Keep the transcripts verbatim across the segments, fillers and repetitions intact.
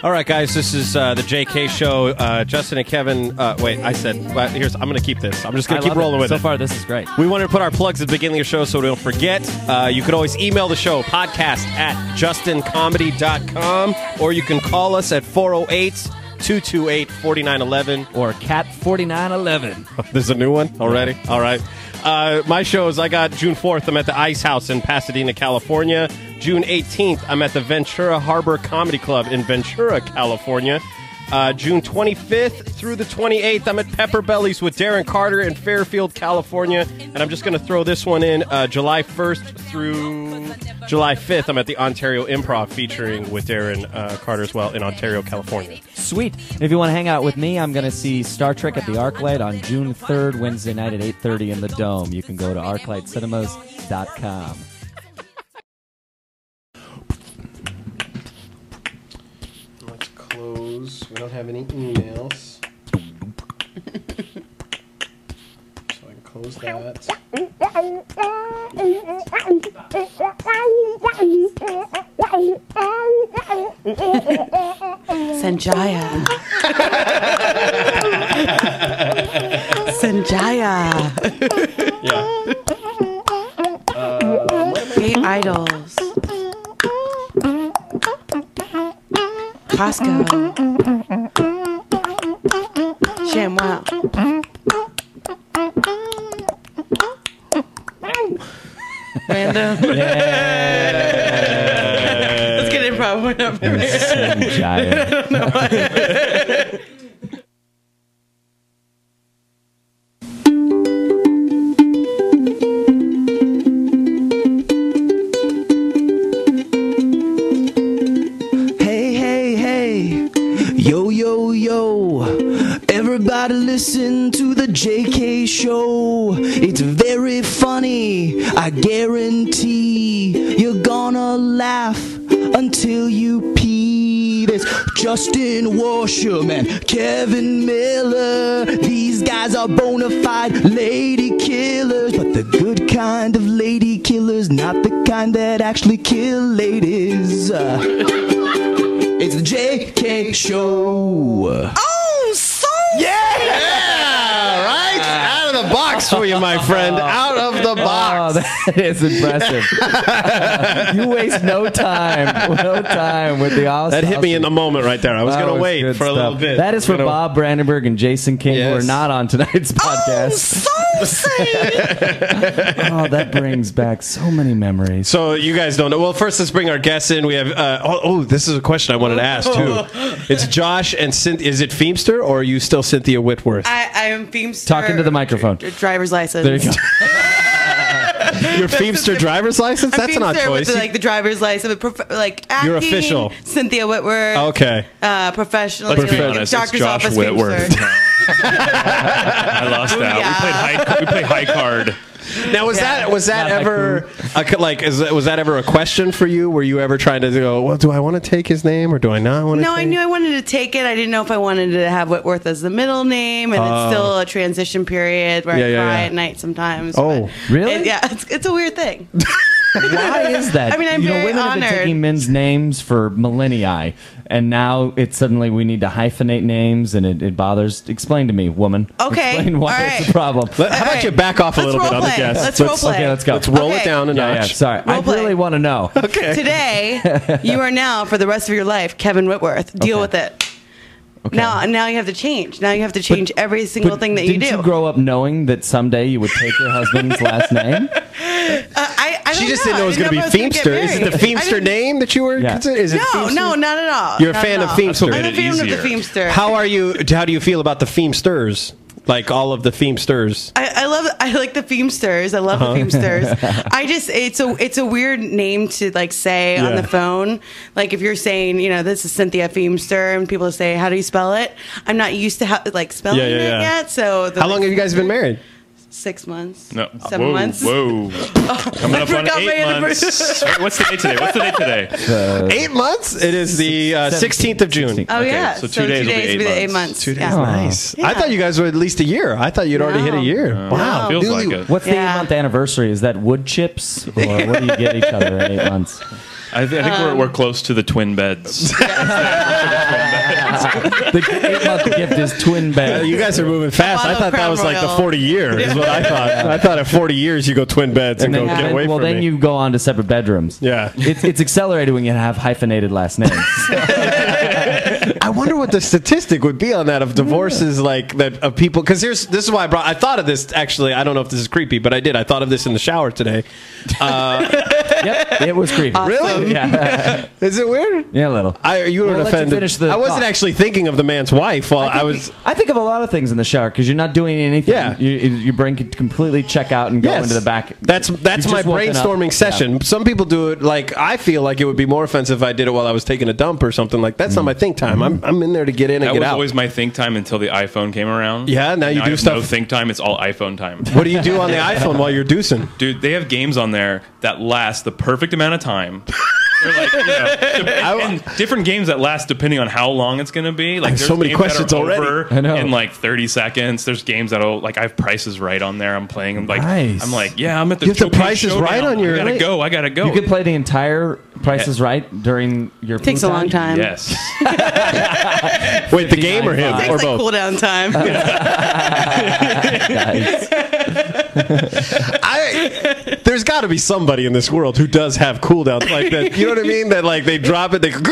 All right, guys, this is uh, the J K Show. Uh, Justin and Kevin. Uh, wait, I said. Well, here's. I'm going to keep this. I'm just going to keep rolling it. with so it. So far, this is great. We wanted to put our plugs at the beginning of the show so we don't forget. Uh, you could always email the show podcast at justin comedy dot com, or you can call us at four oh eight, two two eight, four nine one one or cat forty-nine eleven. There's a new one already. Yeah. All right. Uh, my shows, I got June fourth, I'm at the Ice House in Pasadena, California. June eighteenth, I'm at the Ventura Harbor Comedy Club in Ventura, California. Uh, June twenty-fifth through the twenty-eighth, I'm at Pepper Bellies with Darren Carter in Fairfield, California. And I'm just going to throw this one in. Uh, July first through July fifth, I'm at the Ontario Improv featuring with Darren uh, Carter as well in Ontario, California. Sweet. And if you want to hang out with me, I'm going to see Star Trek at the ArcLight on June third, Wednesday night at eight thirty in the Dome. You can go to arclight cinemas dot com. Let's close. We don't have any emails. So I can close that. Sanjaya. Sanjaya. Yeah. Gay idols. Costco. ShamWow. Random. Yeah. Let's get improv. We're not very Sanjaya. I don't know why. Everybody listen to the J K Show. It's very funny. I guarantee you're gonna laugh until you pee. There's Justin Worsham and Kevin Miller. These guys are bona fide lady killers, but the good kind of lady killers, not the kind that actually kill ladies. Uh, it's the J K Show. Oh, so Yeah, right? Out of the box for you, my friend. Out of the box. Oh, that is impressive. You waste no time. No time with the awesome. That hit me in the moment right there. I was going to wait for a stuff. little bit. That is for gonna... Bob Brandenburg and Jason King, Yes. who are not on tonight's podcast. Oh, so sad. Oh, that brings back so many memories. So you guys don't know. Well, first let's bring our guests in. We have. Uh, oh, oh, this is a question I wanted to ask too. It's Josh and Cynthia. Is it Feemster or are you still Cynthia Whitworth? I, I am Feemster. Talking to the microphone. Driver's license. There you go. Your Feemster driver's license? I'm That's an odd Feemster choice. with the, like the driver's license, but prof- like acting. You're official. Cynthia Whitworth. Okay. Uh, professional. Let's be like, honest, doctor's it's Josh office Whitworth. Feemster. I lost that. Yeah. We played high. We played high card. Now was Yeah. that was that Not ever a, like is, was that ever a question for you? Were you ever trying to go, well, do I want to take his name or do I not want to? No, take I knew I wanted to take it. I didn't know if I wanted to have Whitworth as the middle name, and it's still a transition period where Yeah, I yeah, cry yeah. at night sometimes. Oh, but really? it- yeah, it's, it's a weird thing. Why is that? I mean, I'm you know, very women have been honored. taking men's names for millennia, and now it's suddenly we need to hyphenate names, and it, it bothers. Explain to me, woman. Okay, Explain why all it's right. a problem. Let- how All about right. you back off a Let's little bit role on the play. guest? Let's role play. Okay, let's go. Let's roll Okay. it down a Yeah, yeah. notch. Sorry, I Role play. really want to know. Okay. Today, you are now for the rest of your life Kevin Whitworth. Deal Okay. with it. Okay. Now, now you have to change. Now you have to change every single But thing that you didn't do. you grow up knowing that someday you would take your husband's last name? Uh, I, I She don't just know. didn't know it was I going to be didn't know if I was gonna Feemster. get Is it the married. I Feemster didn't- name that you were Yeah. considering? Is it No, Feemster? no, not at all. You're a Not fan at of all. Feemster. I'm a Made it fan of the easier. Feemster. How are you? How do you feel about the Feemsters? Like all of the Feemsters? I, I love I like the Feemsters. I love Uh-huh. the Feemsters. I just it's a it's a weird name to like say on Yeah. the phone. Like if you're saying, you know, this is Cynthia Feemster and people say, how do you spell it? I'm not used to how like spelling Yeah, yeah, it yeah. yet. So the, How long have you guys been married? Six months. No. Seven whoa, months. Whoa. Coming I up on forgot my eight anniversary. months. Wait, what's the date today? What's the date today? Uh, Eight months? It is the uh, sixteenth of June. Oh Okay, yeah. so two days will be eight the eight months. months. Two days. Yeah. Nice. Yeah. I thought you guys were at least a year. I thought you'd already hit a No. year. wow. Feels Newly- like it. What's the Yeah. eight-month anniversary? Is that wood chips, or what do you get each other in eight months? I, th- I think we're, we're close to the twin beds. The eight-month gift is twin Uh, bed. you guys are moving fast. I bottle thought of that Crown was like the Royal. forty year is what I thought. I thought at forty years you go twin beds and, And go then, get away well, from then me. you go on to separate bedrooms. Yeah. It's, it's accelerated when you have hyphenated last names. I wonder what the statistic would be on that of divorces, like that of people. Because here's this is why I brought. I thought of this actually. I don't know if this is creepy, but I did. I thought of this in the shower today. Uh, Yep, it was creepy. really? Yeah, Is it weird? yeah, a little. I you were We'll let you offended. finish the I wasn't thought. actually thinking of the man's wife while I, was. I think of a lot of things in the shower because you're not doing anything. Yeah. you, your brain could completely check out and go Yes. into the back. That's that's You've my just woken up. brainstorming session. Yeah. Some people do it like I feel like it would be more offensive if I did it while I was taking a dump or something like that's not my think time. I'm I'm in there to get in and That get was out. always my think time until the iPhone came around. Yeah, now you I do have stuff- No think time. It's all iPhone time. What do you do on the iPhone while you're deucing? Dude, they have games on there that last the perfect amount of time. They're like, you know, and, and different games that last depending on how long it's going to be. Like, have there's so many games questions that are already. over I know. in like thirty seconds. There's games that'll like I have prices right on there. I'm playing. I'm like, Nice. I'm like, yeah, I'm at the You have the Showcase Price is Right Showdown. on your- I gotta go. I gotta go. You could play the entire Price is Right during your Takes food a long time. Yes. Wait, the game or him Nice. Takes or like both? cool down time. Nice. I, there's got to be somebody in this world who does have cooldowns like that. You know what I mean? That like they drop it, they go,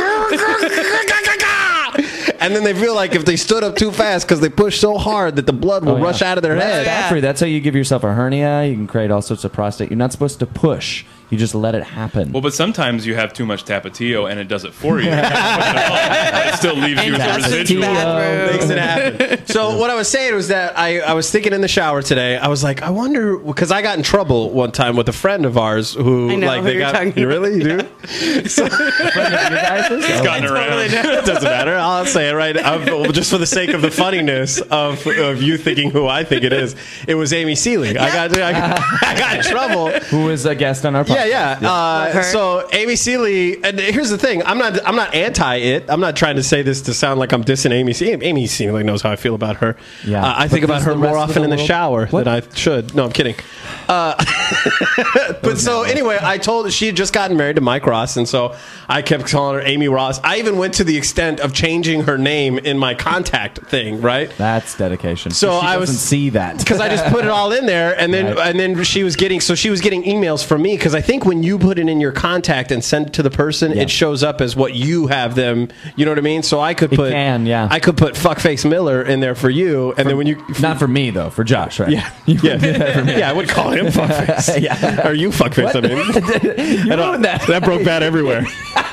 and then they feel like if they stood up too fast because they pushed so hard that the blood will Oh, yeah. rush out of their That's head. bad for you. That's how you give yourself a hernia. You can create all sorts of prostate. You're not supposed to push. You just let it happen. Well, but sometimes you have too much Tapatio and it does it for you. It still leaves you with a And Justin's residual. bathroom. Makes it happen. So what I was saying was that I, I was thinking in the shower today. I was like, I wonder because I got in trouble one time with a friend of ours who I know like who they you're got talking you really you do. So, It's gotten around. it doesn't matter. I'll say it right. I'm, just for the sake of the funniness of, of you thinking who I think it is. It was Amy Seelig. I got I got, I got in trouble. Who was a guest on our podcast? Yeah, yeah. Uh, her. so Amy Seelig, and here's the thing: I'm not, I'm not anti it. I'm not trying to say this to sound like I'm dissing Amy. Se- Amy Seelig knows how I feel about her. Yeah. Uh, I But think about does her the more rest of often the in the world- shower What? than I should. No, I'm kidding. Uh, but so anyway, I told her she had just gotten married to Mike Ross, and so I kept calling her Amy Ross. I even went to the extent of changing her name in my contact thing. Right. That's dedication. So she I was- doesn't see that Because I just put it all in there, and then Right. and then she was getting so she was getting emails from me because I think when you put it in your contact and send it to the person, Yeah. it shows up as what you have them. You know what I mean? So I could It put can, yeah. I could put fuckface Miller in there for you, and then when you Not for me though. For Josh, right? yeah yeah yeah I would call him fuckface Yeah. or you fuckface. I mean You I don't- ruined that. that broke bad everywhere.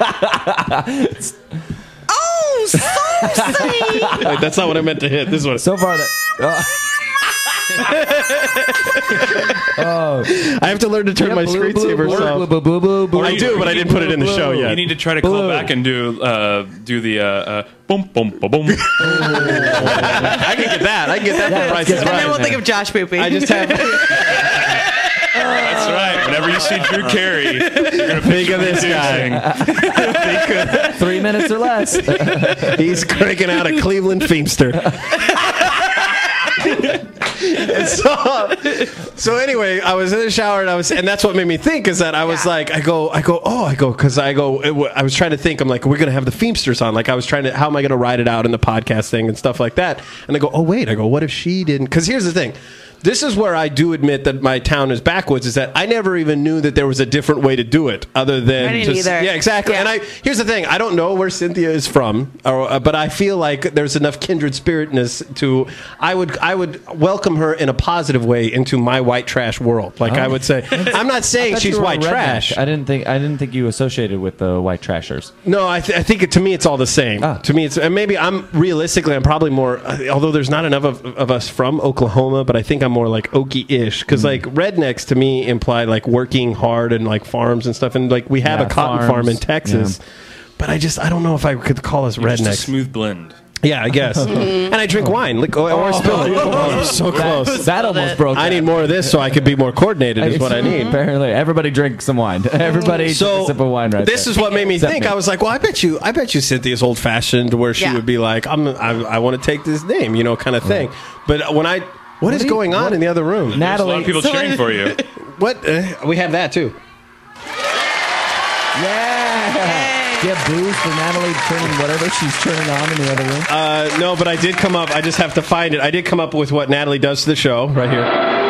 Oh, so sweet. Wait, that's not what I meant to hit. This is what So far that. Oh. I have to learn to turn my screensaver. So. I do, but I didn't put it in the show yet. You need to try to call Blue. back and do uh, do the uh, uh, boom boom boom boom. I can get that. I can get that Yeah, from let's Price is get And then Right. we'll think of Josh pooping. I just have. That's right. Whenever you see Drew Carey, you're gonna Think of this guy. Think Three minutes or less. of- he's cranking out a Cleveland Feemster. And so, so anyway, I was in the shower and I was, and that's what made me think is that I was Yeah. like, I go, I go, oh, I go, because I go, it, w- I was trying to think, I'm like, we're gonna have the Feemsters on, like I was trying to, how am I gonna write it out in the podcast thing and stuff like that, and I go, oh wait, I go, what if she didn't? Because here's the thing. This is where I do admit that my town is backwards. Is that I never even knew that there was a different way to do it, other than I didn't just either. yeah, exactly. Yeah. And I here's the thing: I don't know where Cynthia is from, or, uh, but I feel like there's enough kindred spiritness to. I would I would welcome her in a positive way into my white trash world. Like I would say, I'm not saying thought she's you were a white redneck. trash. I didn't think I didn't think you associated with the white trashers. No, I, th- I think it, to me it's all the same. Ah. To me, it's and maybe I'm realistically I'm probably more. uh, Although there's not enough of, of us from Oklahoma, but I think I'm more like Okie-ish because like rednecks to me imply like working hard and like farms and stuff, and like we have Yeah, a cotton farms. farm in Texas. Yeah. But I just I don't know if I could call us Just a rednecks. smooth blend. Yeah, I guess. And I drink wine. Like, or, or spill it. Oh, so close. That almost broke. I that. need more of this so I could be more coordinated. Is what I need. Apparently, everybody drink some wine. Everybody So take a sip of wine right this there. is what made me Except think. me. I was like, well, I bet you, I bet you Cynthia's old fashioned, where she Yeah. would be like, I'm, I, I want to take this name, you know, kind of thing. But when I, what is do you- going on what- in the other room? There's a lot of people So- cheering for you. What? Uh, we have that too. Yeah. Do you have booze for Natalie turning whatever she's turning on in the other room? Uh, no, but I did come up. I just have to find it. I did come up with what Natalie does to the show right here.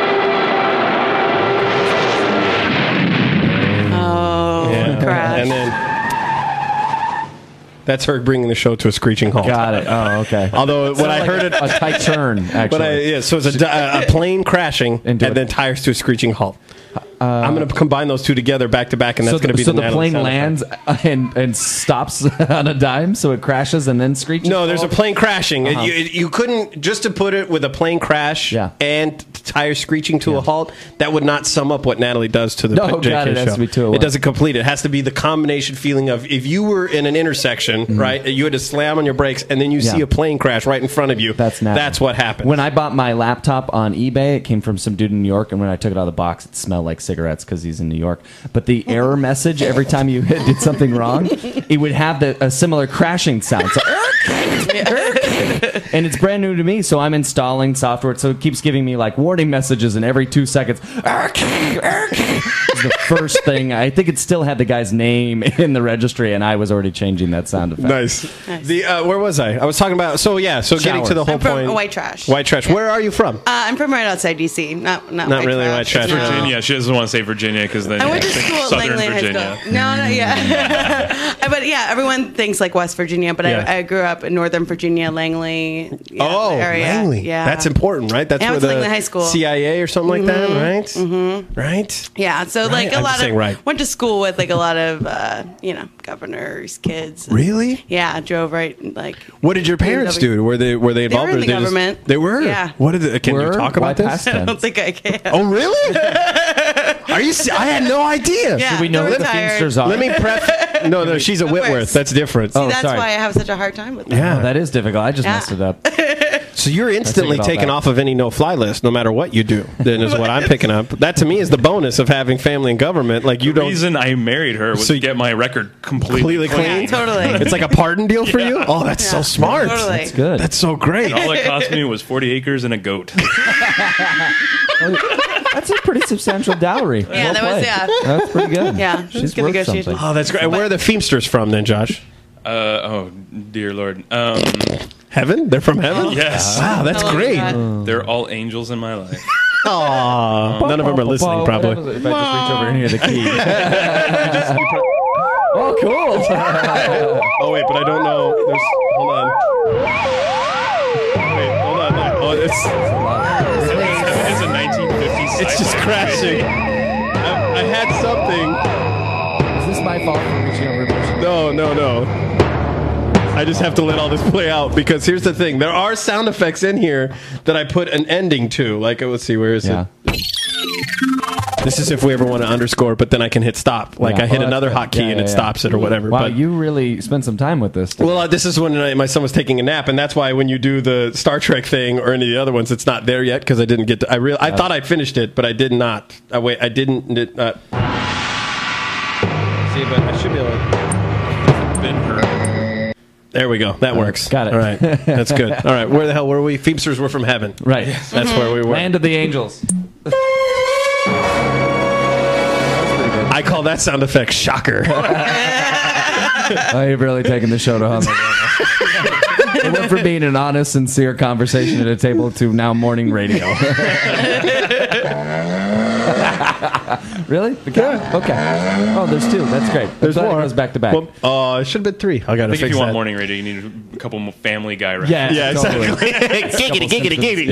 Oh, Yeah. crash. And then that's her bringing the show to a screeching halt. Got it. Oh, okay. Although when I heard it, a tight turn, actually. but I, yeah, so it's a, a plane crashing and Into then it. tires to a screeching halt. I'm going to combine those two together back to back, and that's so going to be so the, the Natalie plane sound lands effect. and and stops on a dime, so it crashes and then screeches. No, there's a plane crashing. Uh-huh. You, you couldn't just to put it with a plane crash Yeah. and tires screeching to a halt. That would not sum up what Natalie does to the No, J K got it. It show. has to be two oh one. It doesn't complete. It has to be the combination feeling of if you were in an intersection, right? You had to slam on your brakes, and then you Yeah. see a plane crash right in front of you. That's Natalie. That's what happened. When I bought my laptop on eBay, it came from some dude in New York, and when I took it out of the box, it smelled like cigarettes because he's in New York. But the error message every time you did something wrong, it would have the, a similar crashing sound. So, and it's brand new to me, so I'm installing software, so it keeps giving me like warning messages, and every two seconds, is the first thing. I think it still had the guy's name in the registry, and I was already changing that sound effect. nice. Nice. The uh, where was I? I was talking about. So yeah. So getting to the whole I'm from point. White Trash. White trash. Yeah. Where are you from? Uh, I'm from right outside D C. Not not, Not white really trash. white trash. No. Virginia. She doesn't want to say Virginia because then I you went to think school at Southern Langley High Virginia. School. No, no, yeah. but yeah, everyone thinks like West Virginia, but Yeah. I, I grew up in Northern Virginia, Langley. Yeah, Oh, area. Langley. Yeah, That's important, right? That's Yeah, I where went to the Langley High School. C I A or something like that, right? Mm-hmm. Right? Yeah, so Right? like a I'm lot just of saying right. went to school with like a lot of uh, you know governors' kids. Really? Yeah, drove right like. What did your parents do? Were they were they They were involved? in or the they just- government. they were. Yeah. What did? It, can Were? you talk Why about this? past I don't tense? think I can. Oh, really? Are you? se- I had no idea. Yeah, We know they're what the retired. Teamsters are. Let me prep. No, no, she's a Whitworth. Whitworth. That's different. Oh, That's sorry. why I have such a hard time with them. yeah. Oh, that is difficult. I just Yeah. messed it up. So you're instantly all taken that. off of any no-fly list, no matter what you do. Then is what I'm picking up. That to me is the bonus of having family in government. Like you The don't reason I married her was So to you- get my record completely, completely clean. clean. Yeah, totally. It's like a pardon deal for you. Oh, that's so Yeah. smart. Totally. That's good. That's so great. All it cost me was forty acres and a goat. That's a pretty substantial dowry. Yeah, Well that was- played. yeah. That's pretty good. Yeah, she's it's good worth negotiation. something. Oh, that's great. Where are the Feemsters from then, Josh? Uh, oh, dear Lord. Um, Heaven? They're from heaven? yes. Wow, that's Oh, great. God. They're all angels in my life. Aw, none of them are listening, What probably. happens if I just reach over and hear the key? Oh, cool. Oh, wait, but I don't know. There's, hold on. Wait, hold on. Wait. Oh, it's, It's a nineteen fifties. it's just sci-fi crashing. I, I had something. Is this my fault for reaching over and pushing? No, no, no. I just have to let all this play out because here's the thing. There are sound effects in here that I put an ending to. Like, let's see, where is Yeah. it? This is if we ever want to underscore, but then I can hit stop. Like, Yeah. I hit Oh, that's another good. hotkey Yeah, and yeah, it yeah. stops it or whatever. Wow, but, you really spent some time with this. well, uh, this is when I, my son was taking a nap, and that's why when you do the Star Trek thing or any of the other ones, it's not there yet because I didn't get to. I real I thought I'd finished it, but I did not. I wait, I didn't. It, uh, see, but I should be able. to... Been hurt. There we go. That works. got it. All right, that's good. All right, where the hell were we? Feemsters were from heaven. Right. That's where we were. Land of the Angels. I call that sound effect shocker. Oh, you've really taken the show to home. It went from being an honest, sincere conversation at a table to now morning radio. Really? Okay. Okay. Oh, there's two. That's great. There's I'm glad more. It goes back to back. Well, uh, it should have been three. I got I to think fix if you want that. morning radio, you need a couple more Family Guy references. yeah. Yeah, totally. exactly. giggity, giggity, giggity.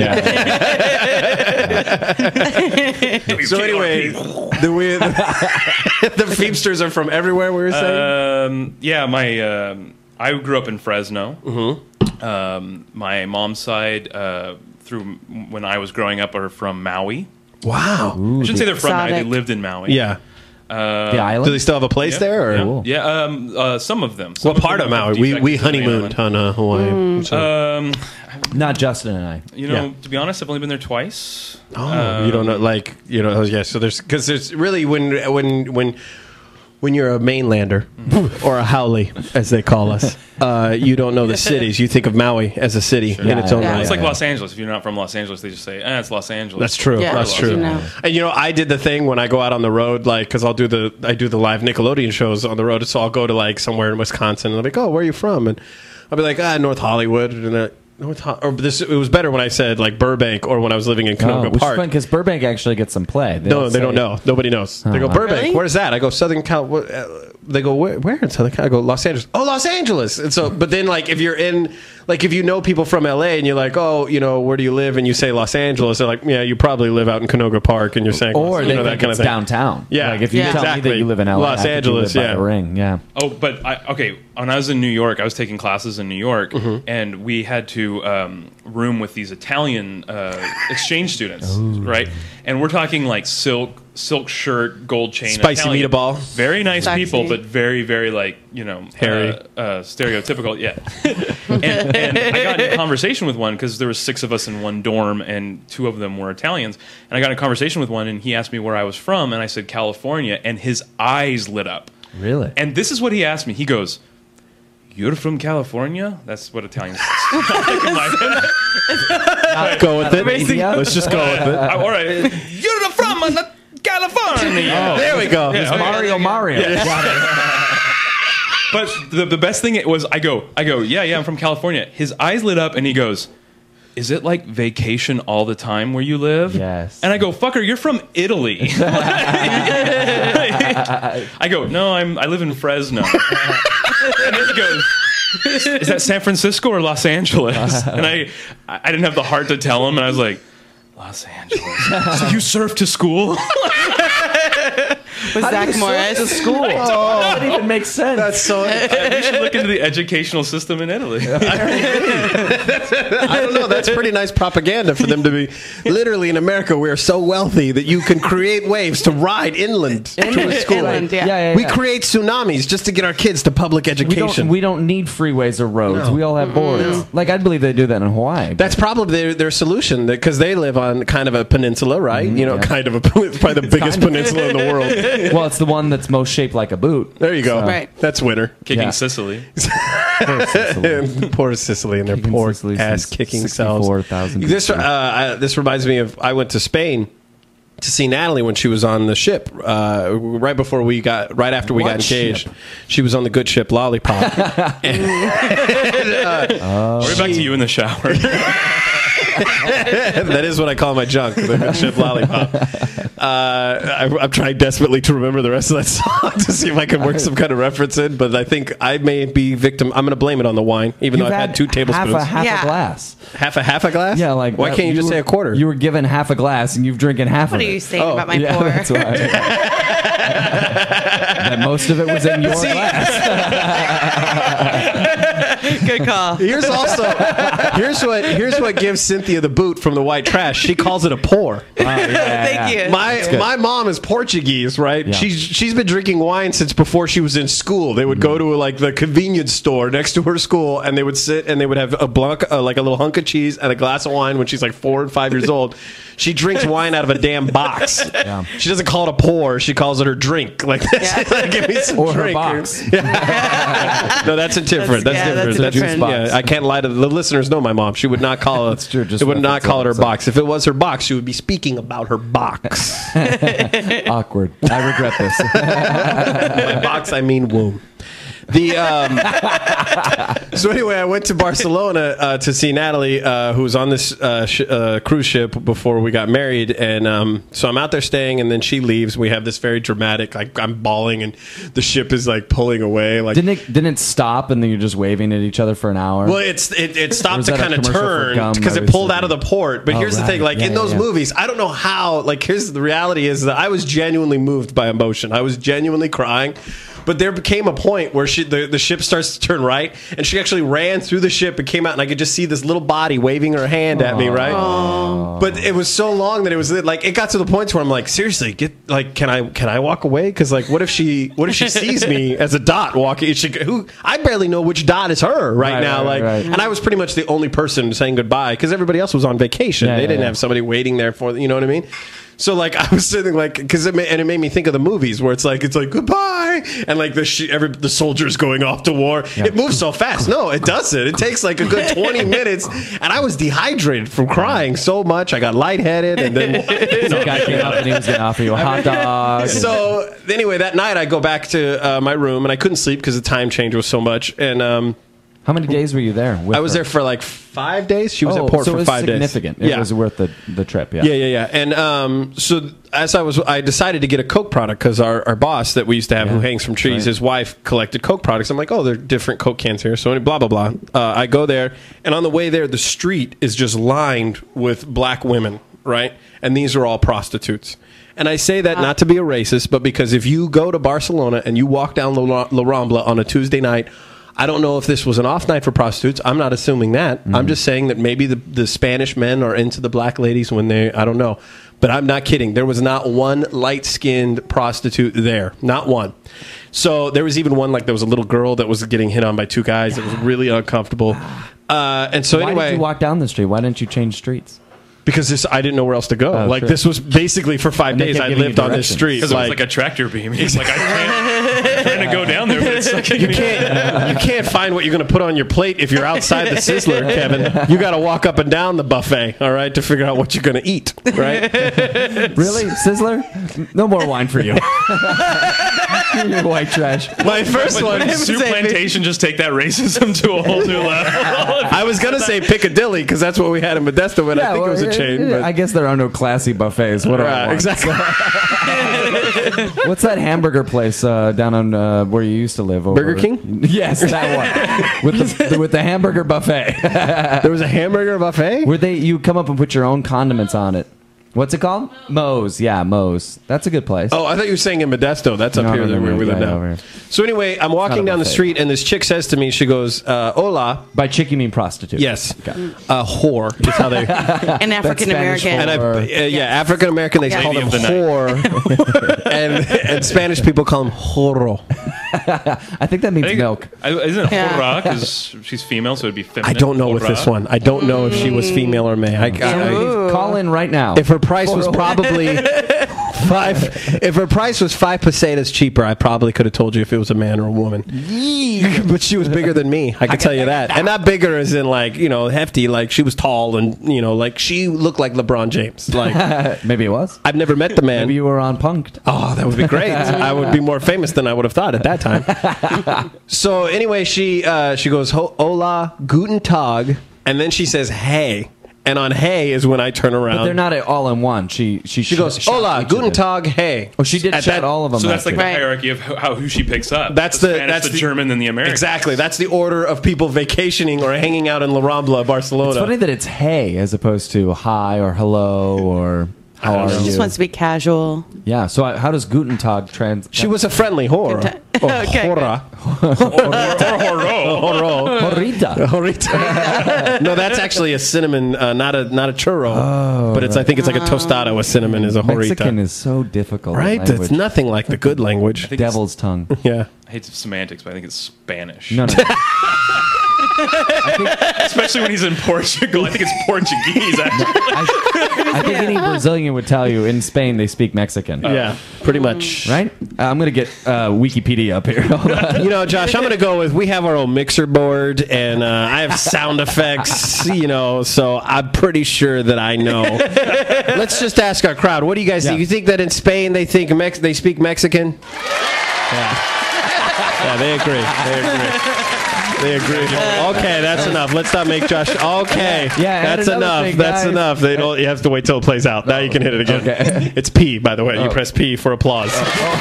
Yeah. So anyway, the, we, the, the Feemsters are from everywhere. We were saying. Um, yeah, my um, I grew up in Fresno. Mm-hmm. Um, my mom's side, uh, through when I was growing up, are from Maui. Wow. I shouldn't say they're from Maui. They Exotic. lived in Maui. Yeah. The Do island. they still have a place Yeah. there? Or? Yeah, Cool. yeah um, uh, some of them. Some What part of them have Maui? We we defects in the honeymooned on uh, Hawaii. So- island. Um, Not Justin and I. you know, Yeah. to be honest, I've only been there twice. Oh, you don't know, like you know, yeah. So there's because there's really when when when when you're a mainlander or a haole, as they call us, uh, you don't know the cities. You think of Maui as a city in its own Yeah. right. It's like yeah. Los Angeles. If you're not from Los Angeles, they just say, eh, it's Los Angeles. That's true. Yeah, That's true. you know. And you know, I did the thing when I go out on the road, like, because I'll do the I do the live Nickelodeon shows on the road. So I'll go to like somewhere in Wisconsin, and they'll be like, "Oh, where are you from?" And I'll be like, "Ah, North Hollywood." And uh, North Ho- or this it was better when I said like Burbank or when I was living in Canoga Park. Because Burbank actually gets some play. No, they say- don't know. Nobody knows. They go, Oh. Burbank, Really? where's that? I go, Southern Cal. What, uh, they go, where, where in Southern Cal? I go, Los Angeles. Oh, Los Angeles. And so, but then, like, if you're in, like, if you know people from L A and you're like, oh, you know, where do you live? And you say Los Angeles, they're like, yeah, you probably live out in Canoga Park. And you're saying, Or you they know, think that kind of it's thing. downtown. Yeah. Like if you Yeah. tell me Exactly. that you live in L A, Los I think you Angeles, live by yeah. the ring. Yeah. Oh, but I, okay. When I was in New York, I was taking classes in New York, Mm-hmm. and we had to um, room with these Italian uh, exchange students, right? And we're talking like silk, silk shirt, gold chain, Spicy Italian. meatball. Very nice Sexy. people, but very, very like you know, Hairy. uh, uh, stereotypical. Yeah. and, and I got in a conversation with one because there was six of us in one dorm, and two of them were Italians. And I got in a conversation with one, and he asked me where I was from, and I said California, and his eyes lit up. Really? And this is what he asked me. He goes, "You're from California?" That's what Italians say. Go with it. Basically- Let's just go with it. All right. You're from uh, California. There we go. Yeah, okay. Mario Mario. But the, the best thing was, I go, I go, yeah, yeah, I'm from California. His eyes lit up, and he goes, "Is it like vacation all the time where you live?" Yes. And I go, "Fucker, you're from Italy." I go, "No, I'm. I live in Fresno." And he goes, "Is that San Francisco or Los Angeles?" And I, I didn't have the heart to tell him, and I was like, "Los Angeles." So you surf to school? With Zach Morris. School. Oh, that even makes sense. That's so. We should look into the educational system in Italy. I don't know. That's pretty nice propaganda for them to be. Literally in America, we are so wealthy that you can create waves to ride inland to a school. Inland, yeah. yeah, yeah, We yeah. create tsunamis just to get our kids to public We education. don't, we don't need freeways or roads. No. We all have boards. Like, I believe they do that in Hawaii. That's probably their, their solution because they live on kind of a peninsula, right? you know, yeah. kind of a it's probably the biggest kind of. peninsula in the world. well, it's the one that's most shaped like a boot. There you go. Right. That's winter. Kicking Yeah. Sicily. Poor Sicily. Poor Sicily and their Kicking poor Sicily ass since kicking selves. sixty-four thousand This uh, B C. I, this reminds me of I went to Spain to see Natalie when she was on the ship uh, right before we got right after we What got engaged. ship? She was on the good ship Lollipop. We're back to you in the shower. That is what I call my junk, the good ship Lollipop. Uh, I, I'm trying desperately to remember the rest of that song to see if I can work some kind of reference in, but I think I may be victim. I'm going to blame it on the wine, even You've though I've had two tablespoons. Half a, half Yeah. a glass. half a half a glass. Yeah, like why that- can't you, just were- say a quarter? You were given half a glass and you've drinking half What of are it. you saying Oh, about my yeah, pour? that's why. That most of it was in your glass. Good call. Here's also here's what here's what gives Cynthia the boot from the white trash. She calls it a pour. Thank you. My my mom is Portuguese, right? Yeah. She's she's been drinking wine since before she was in school. They would go to like the convenience store next to her school, and they would sit and they would have a blanc, uh, like a little hunk of cheese and a glass of wine when she's like four and five years old. She drinks wine out of a damn box. Yeah. She doesn't call it a pour. She calls it her drink. Like, Yeah. like give me some Or her drink. box. No, that's a different. That's, That's- yeah, different. that's a different- yeah, I can't lie to the listeners. Know my mom. She would not call it. That's true, just It would not reference call it her it, so- box. If it was her box, she would be speaking about her box. Awkward. I regret this. By box, I mean womb. The um, so anyway, I went to Barcelona uh, to see Natalie, uh, who was on this uh, sh- uh, cruise ship before we got married, and um, so I'm out there staying, and then she leaves. We have this very dramatic, like I'm bawling, and the ship is like pulling away, like. Didn't it, didn't it stop and then you're just waving at each other for an hour? Well, it's it, it Or stopped was to that a kind of commercial for turn gum because I it was pulled out of the thinking? port. But Oh, here's the thing: right. like Yeah, in yeah, those yeah. movies, I don't know how. Like here's the reality: is that I was genuinely moved by emotion. I was genuinely crying. But there became a point where she, the, the ship starts to turn right, and she actually ran through the ship and came out, and I could just see this little body waving her hand at me, right? But it was so long that it was like it got to the point where I'm like, seriously, get like, can I can I walk away? Because like, what if she what if she sees me as a dot walking? She, who I barely know which dot is her right, Right, now, right, like, right. and I was pretty much the only person saying goodbye because everybody else was on vacation. Yeah, they yeah, didn't yeah. have somebody waiting there for you know what I mean. So like I was sitting like because it ma- and it made me think of the movies where it's like it's like goodbye and like the sh- every the soldiers going off to war. It moves so fast. No, it doesn't. It takes like a good twenty minutes, and I was dehydrated from crying so much. I got lightheaded, and then you know, The guy came up and he was going to offer you a hot dog. so anyway, that night I go back to uh, my room, and I couldn't sleep because the time change was so much, and um, How many days were you there? With I was her? there for like five days. She was Oh, at port so for it was five significant. days. It was worth the, the trip. Yeah. Yeah, yeah, yeah. And um, so as I was, I decided to get a Coke product because our, our boss that we used to have, Yeah, who hangs from trees, right. his wife collected Coke products. I'm like, oh, there are different Coke cans here. So blah blah blah. Uh, I go there, and on the way there, the street is just lined with black women, right? And these are all prostitutes. And I say that not to be a racist, but because if you go to Barcelona and you walk down La, La Rambla on a Tuesday night, I don't know if this was an off night for prostitutes. I'm not assuming that. Mm-hmm. I'm just saying that maybe the, the Spanish men are into the black ladies when they, I don't know. But I'm not kidding. There was not one light-skinned prostitute there. Not one. So there was even one, like there was a little girl that was getting hit on by two guys. It was really uncomfortable. Uh, and so Why anyway. did you walk down the street? Why didn't you change streets? Because this, I didn't know where else to go. Oh, like sure. this was basically for five And they days. kept I giving you lived on this directions. street. Because it was like a tractor beam. He's like, I can't, I'm trying to go down there, but it's like, you can't you can't find what you're going to put on your plate if you're outside the Sizzler, Kevin. You got to walk up and down the buffet, all right, to figure out what you're going to eat, right? Really? Sizzler? No more wine for you. You white trash. My first one. But Soup Plantation just take that racism to a whole new level. I was going to say Piccadilly because that's what we had in Modesto, but I think it was a well, chain. yeah, But, I guess there are no classy buffets. What do I Right, want? exactly. What's that hamburger place uh, down on uh, where you used to live? Over? Burger King? Yes, that one with the with the hamburger buffet. There was a hamburger buffet? Where they you come up and put your own condiments on it. What's it called? Moe's. Yeah, Moe's. That's a good place. Oh, I thought you were saying in Modesto. That's up No, here no, no, where no, we live right now. over here. So anyway, I'm walking a down the buffet. street, and this chick says to me, she goes, uh, hola. By chick you mean prostitute? Yes. Okay. Uh, whore is how they... An African American. And I, Or- uh, yeah, African American, they Yeah. call Lady them of the night. whore, and and Spanish people call them joro. I think that means I think- milk. I- Isn't it Yeah. Hora? Because she's female, so it'd be feminine. I don't know with Hora. this one. I don't know if she was female or male. I, I- Ooh. Call in right now. if her price was probably five, if her price was five pesetas cheaper, I probably could have told you if it was a man or a woman. But she was bigger than me. I can tell you that, and not bigger as in like you know hefty. Like she was tall and you know like she looked like LeBron James. Like Maybe it was. I've never met the man. Maybe you were on Punked. Oh, that would be great. I would be more famous than I would have thought at that time. So anyway, she uh, she goes, "Ho- hola, guten tag, and then she says, hey. And on hey is when I turn around. But they're not all in one. She she, She goes, hola, guten tag, hey. Oh, she did At shout that- all of them. So that's like out the Right. hierarchy of how who she picks up. That's the, the- Spanish, that's the, the- German, and the American. Exactly. That's the order of people vacationing or hanging out in La Rambla, Barcelona. It's funny that it's hey as opposed to hi or hello or how are know. you. Just wants to be casual. Yeah. So I- how does Guten Tag trans? She was a friendly whore. Good Or Okay, hora. Or, or, or horo. Horo. Horita. Horita. No, that's actually a cinnamon, uh, not a not a churro. but it's I think it's like a tostada with cinnamon is a horita. Mexican is so difficult. Right? Language. It's nothing like the good language. Devil's tongue. Yeah. I hate semantics, but I think it's Spanish. No, no. Especially when he's in Portugal. I think it's Portuguese, actually. I, I think any Brazilian would tell you in Spain they speak Mexican. Yeah, pretty much. Right? Uh, I'm going to get uh, Wikipedia up here. Hold on. You know, Josh, I'm going to go with we have our own mixer board and uh, I have sound effects, you know, so I'm pretty sure that I know. Let's just ask our crowd. What do you guys Yeah. think? You think that in Spain they think Mex- they speak Mexican? Yeah. Yeah, they agree. They agree. They agree. Okay, that's enough. Let's not make Josh. Okay, Yeah, add that's another enough. thing, that's guys. enough. They don't. You have to wait till it plays out. Now you can hit it again. Okay. It's P, by the way. You Oh. press P for applause.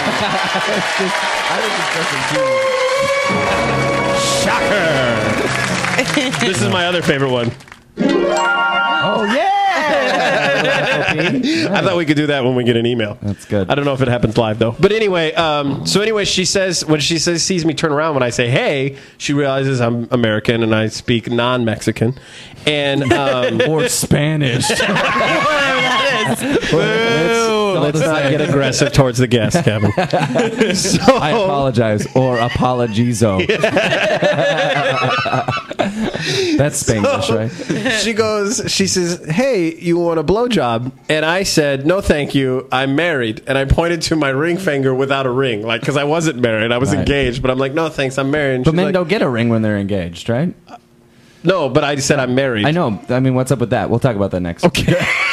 Shocker! This is my other favorite one. Oh, yeah! I thought we could do that when we get an email. That's good. I don't know if it happens live though. But anyway, um, so anyway, she says when she says sees me turn around when I say hey, she realizes I'm American and I speak non-Mexican, and um, Or Spanish. boo, let's not get aggressive towards the guest, Kevin. So I apologize. Or apologizo. That's Spanglish, So, right? She goes, she says, hey, you want a blowjob? And I said, no, thank you. I'm married. And I pointed to my ring finger without a ring, like, because I wasn't married. I was Right. engaged. But I'm like, no, thanks. I'm married. And But she's men like, don't get a ring when they're engaged, right? no, but I said I'm married. I know. I mean, what's up with that? We'll talk about that next. Okay.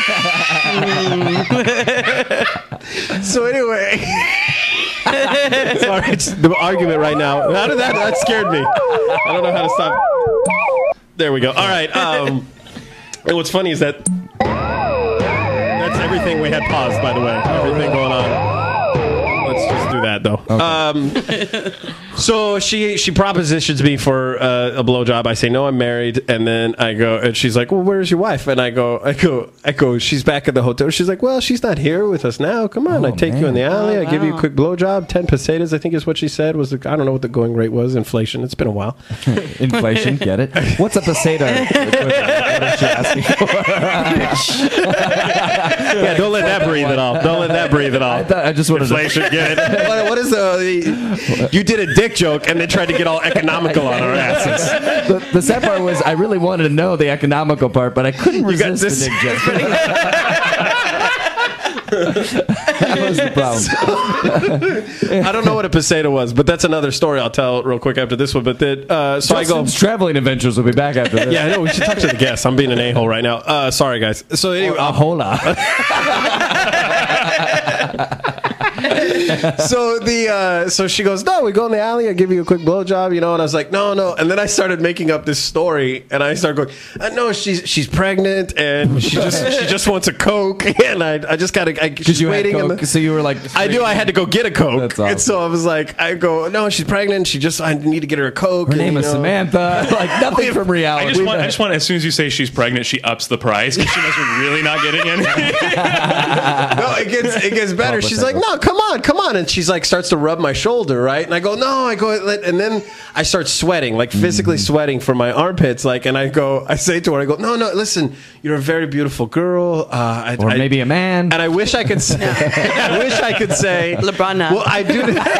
So anyway, sorry, it's the argument right now. How did that? That scared me. I don't know how to stop. There we go. All right. Um, and what's funny is that that's everything we had paused. By the way, everything going on. Let's just do that though. Um, so she she propositions me for uh, a blowjob. I say no, I'm married, and then I go, and she's like, well, where's your wife? And I go, I go, I go. She's back at the hotel. She's like, well, she's not here with us now. Come on, Oh, I take you man. in the alley. Oh, I give you a wow. quick blowjob. Ten pesetas, I think, is what she said. Was the, I don't know what the going rate was. Inflation. It's been a while. Inflation, get it? What's a peseta? What is she asking for? Yeah, don't let that breathe at all. Don't let that breathe at all. I, thought, I just wanted to. Inflation. Get it? What, what is the, the? You did a dick joke and then tried to get all economical on our asses. The, the sad part was I really wanted to know the economical part, but I couldn't You got resist this- the dick joke. That was the problem. I don't know what a peseta was, but that's another story I'll tell real quick after this one. But then, uh, so I go. Justin's traveling adventures will be back after this. Yeah, I know. We should talk to the guests. I'm being an a-hole right now. Uh, sorry, guys. So anyway, A hola. so the uh, so she goes, no, we go in the alley. I give you a quick blowjob, you know. And I was like, no, no. And then I started making up this story, and I started going, uh, no, she's she's pregnant, and she just she just wants a Coke, and I I just gotta. I, she's you had waiting. in Coke, the, so you were like, I do. I had to go get a Coke, That's awesome. and so I was like, I go, no, she's pregnant. She just I need to get her a Coke. her and, name you is know. Samantha. Like nothing from reality. I just want, I just want, as soon as you say she's pregnant, she ups the price because she knows we're really not getting anything. No, it gets it gets better. She's like, no, come on, come on, and she's like starts to rub my shoulder, right? And I go, no, I go, and then I start sweating, like physically sweating from my armpits, like, and I go, I say to her, I go, no, no, listen, you're a very beautiful girl, uh, I, or I- maybe a man. and I wish I could say, I wish I could say, LeBron. well, I do.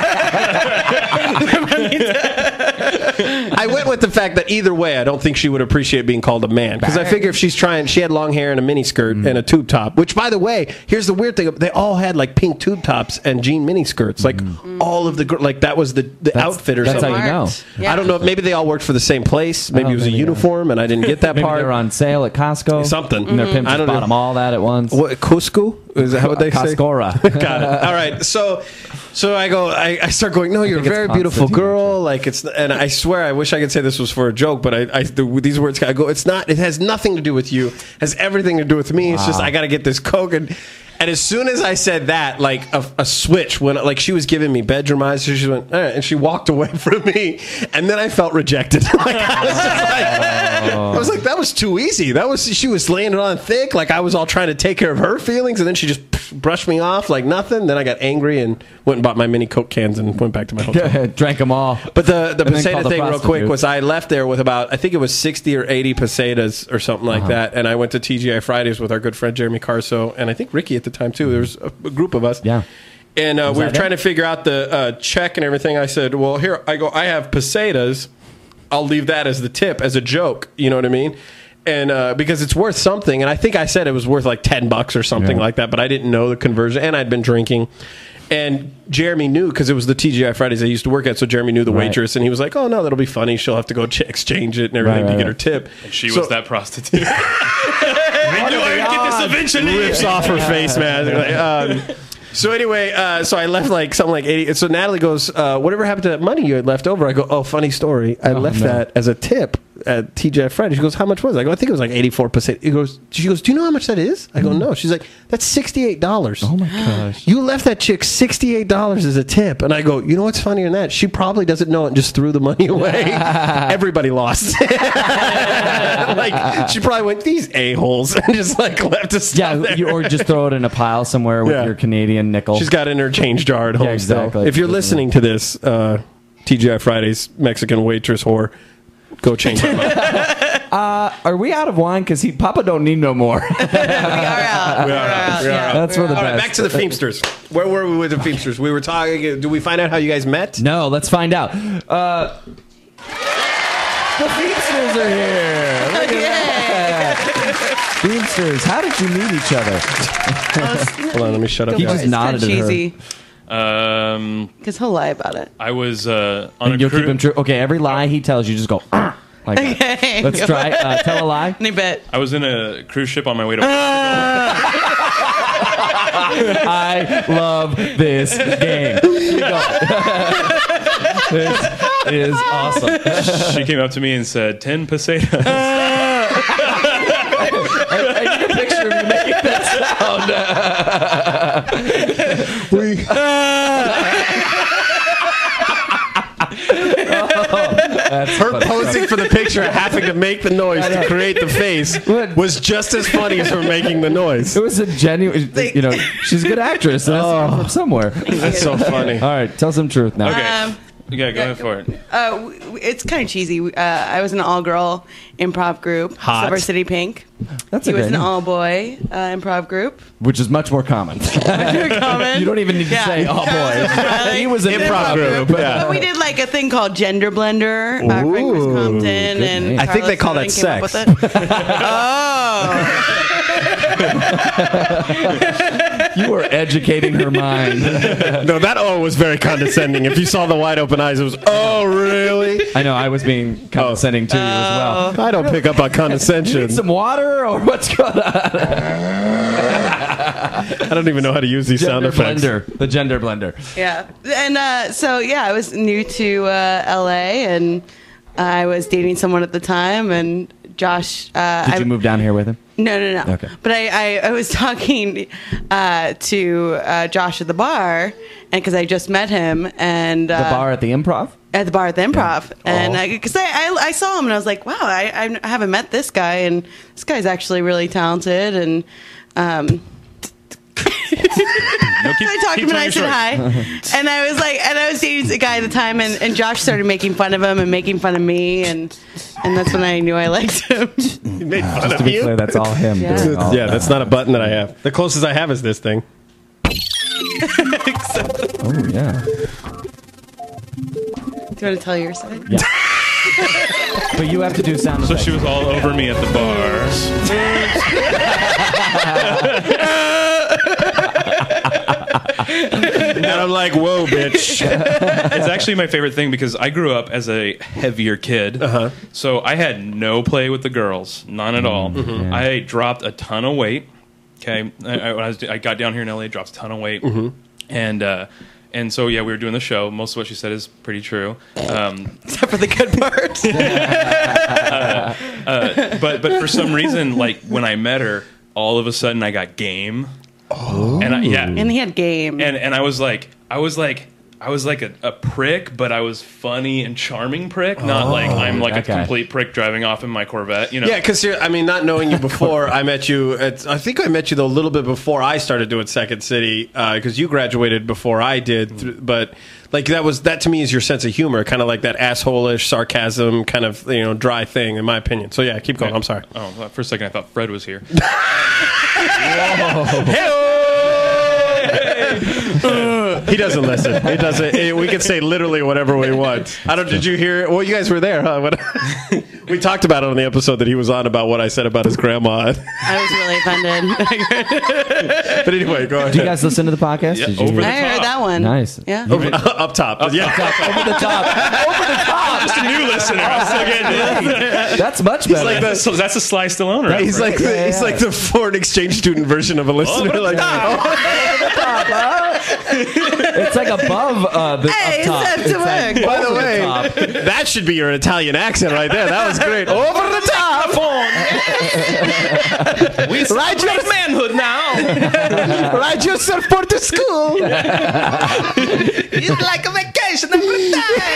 I went with the fact that either way, I don't think she would appreciate being called a man. Because I figure if she's trying, she had long hair and a mini skirt and a tube top. Which, by the way, here's the weird thing: they all had like pink tube tops and jean mini skirts. Like all of the gir- like that was the, the That's- outfit or that's something. how you know. Yeah. I don't know. Maybe they all worked for the same place. Maybe Oh, it was a maybe, yeah. uniform, and I didn't get that Maybe part. they were on sale at Costco. Something. And their pimp I just don't bought know. them all that at once. What, Cusco? Is that what they say? Cascora. Got it. All right. So, so I go. I, I start going. No, you're a think it's very beautiful Constantine, girl. Like it's. And I swear, I wish I could say this was for a joke, but I, I the, with these words, I go. It's not. It has nothing to do with you. It has everything to do with me. It's just Wow. I got to get this Coke. And, and as soon as I said that, like a, a switch went. Like she was giving me bedroom eyes. So she went, all right, and she walked away from me. And then I felt rejected. Like I was just like, I was like, that was too easy. That was she was laying it on thick. Like I was all trying to take care of her feelings, and then she just brushed me off like nothing. Then I got angry and went and bought my mini Coke cans and went back to my hotel. Drank them all. But the the And then peseta called the thing, real quick, prostitute. was I left there with about I think it was sixty or eighty pesetas or something Uh-huh. like that, and I went to T G I Fridays with our good friend Jeremy Carso and I think Ricky at the time too. There was a, a group of us. Yeah. And uh, Was we were that trying it? to figure out the uh, check and everything. I said, well, here, I go, I have pesetas. I'll leave that as the tip, as a joke. You know what I mean? And uh, because it's worth something. And I think I said it was worth like ten bucks or something Yeah. like that, but I didn't know the conversion. And I'd been drinking. And Jeremy knew, because it was the T G I Fridays I used to work at, so Jeremy knew the Right. waitress, and he was like, oh, no, that'll be funny. She'll have to go ch- exchange it and everything Right, to right, get her right. tip. And she So- was that prostitute. I knew I would get this eventually. rips off her face, man. Like, um, so anyway, uh, so I left like something like eighty. So Natalie goes, uh, "Whatever happened to that money you had left over?" I go, "Oh, funny story. I left no. that as a tip at T G I Friday." She goes, "How much was it?" I go, "I think it was like eighty-four percent." He goes, "She goes, do you know how much that is?" I go, "No." She's like, "That's sixty-eight dollars." Oh my gosh. You left that chick sixty-eight dollars as a tip. And I go, you know what's funnier than that? She probably doesn't know it and just threw the money away. Everybody lost. Like, she probably went, these a-holes, and just like left us stuff Yeah, there. you, or just throw it in a pile somewhere with Yeah. your Canadian nickel. She's got an interchange jar at home Yeah, exactly. still. If you're listening to this, uh, T G I Fridays, Mexican waitress whore, go change her mind. Are we out of wine? Because he Papa don't need no more. we are out. We are out. We are out. That's for the All right, best. back to the Feemsters. Where were we with the Feemsters? We were talking. Did we find out how you guys met? No, let's find out. Uh, The Feedsters are here. Look at that. Feedsters, how did you meet each other? Hold on, let me shut up. He guys. just It's nodded kinda at her. cheesy Um, because he'll lie about it. I was uh, on And a you'll cruise. keep him true. Okay, every lie he tells you, just go "Arr," like that. Okay. Let's try. Uh, tell a lie. Any bit. I was in a cruise ship on my way to. I love this game. Keep going. This is awesome. She came up to me and said, ten pesetas. I, I need a picture of you making that sound. we. That's Her funny. posing for the picture, having to make the noise to create the face, What? was just as funny as her making the noise. It was a genuine. You know, she's a good actress. That's from somewhere. That's so funny. All right, tell some truth now. Okay. Um, Yeah, go ahead for it. Uh, w- w- it's kind of cheesy. Uh, I was in an all-girl improv group, Hot. Silver City Pink. That's He a was good an all-boy uh, improv group. which is much more common. Common. You don't even need to Yeah. say, "Oh boy." He was an Improv group, yeah. But we did like a thing called Gender Blender. Uh, Frank Chris Ooh, Compton good and name. I think they Carlos call that Southern came up sex. with it. Oh, You were educating her mind. No, that oh was very condescending. If you saw the wide open eyes, it was, oh, really? I know. I was being condescending to you as well. I don't pick up on condescension. Need some water or what's going on? I don't even know how to use these sound Gender effects. blender. The gender blender. yeah. And uh, so yeah, I was new to uh, L A and I was dating someone at the time, and Josh. Uh, Did I, you move down here with him? No, no, no. Okay. But I, I, I was talking uh, to uh, Josh at the bar, and because I just met him, and uh, The bar at the Improv? at the bar at the Improv, and Oh. because I, I, I saw him and I was like, wow, I, I haven't met this guy, and this guy's actually really talented, and um, No, keep, I talked to keep him and I telling said your story. hi, and I was like, and I was dating a guy at the time, and, and Josh started making fun of him and making fun of me, and and that's when I knew I liked him. You made fun Just of to be you? clear, that's all him. Yeah. doing all Yeah, that's not a button that I have. The closest I have is this thing. Oh, yeah. Do you want to tell your side? Yeah. But you have to do sound So effects. she was all over me at the bar. And I'm like, whoa, bitch. It's actually my favorite thing because I grew up as a heavier kid. Uh-huh. So I had no play with the girls, none at all. Mm-hmm. I dropped a ton of weight. Okay, I, I, when I, was, I got down here in L A, dropped a ton of weight, Mm-hmm. and uh, and so yeah, we were doing the show. Most of what she said is pretty true. Um, Except for the good part. but but for some reason, like when I met her, all of a sudden I got game. Oh. And I, yeah, And he had game. and and I was like, I was like, I was like a, a prick, but I was funny and charming prick, not like I'm like okay. a complete prick driving off in my Corvette. You know? Yeah, because I mean, not knowing you before, I met you. At, I think I met you though a little bit before I started doing Second City, because you graduated before I did. Th- but like that was that to me is your sense of humor, kind of like that asshole-ish sarcasm, kind of you know dry thing, in my opinion. So yeah, keep going. I'm sorry. Oh, well, for a second I thought Fred was here. He doesn't listen. He doesn't. eh, We can say literally whatever we want. I don't. Did you hear? Well, you guys were there, huh? What, we talked about it on the episode that he was on about what I said about his grandma. I was really offended. But anyway, go ahead. Do you guys listen to the podcast? Yeah, Did you over hear- the I heard top. that one. Nice. Yeah. up top? yeah. Over the top. Over the top. Just a new listener. I'm still getting it. That's much better. like the- So that's a Sly Stallone, right? He's like the, he's like the foreign exchange student version of a listener. but- like, It's like above uh, the Hey, up top. it's up to It's like work. by the over way, top. that should be your Italian accent right there. That was great. Over the top. we Ride your manhood now. Ride yourself for the school. It's like a vacation every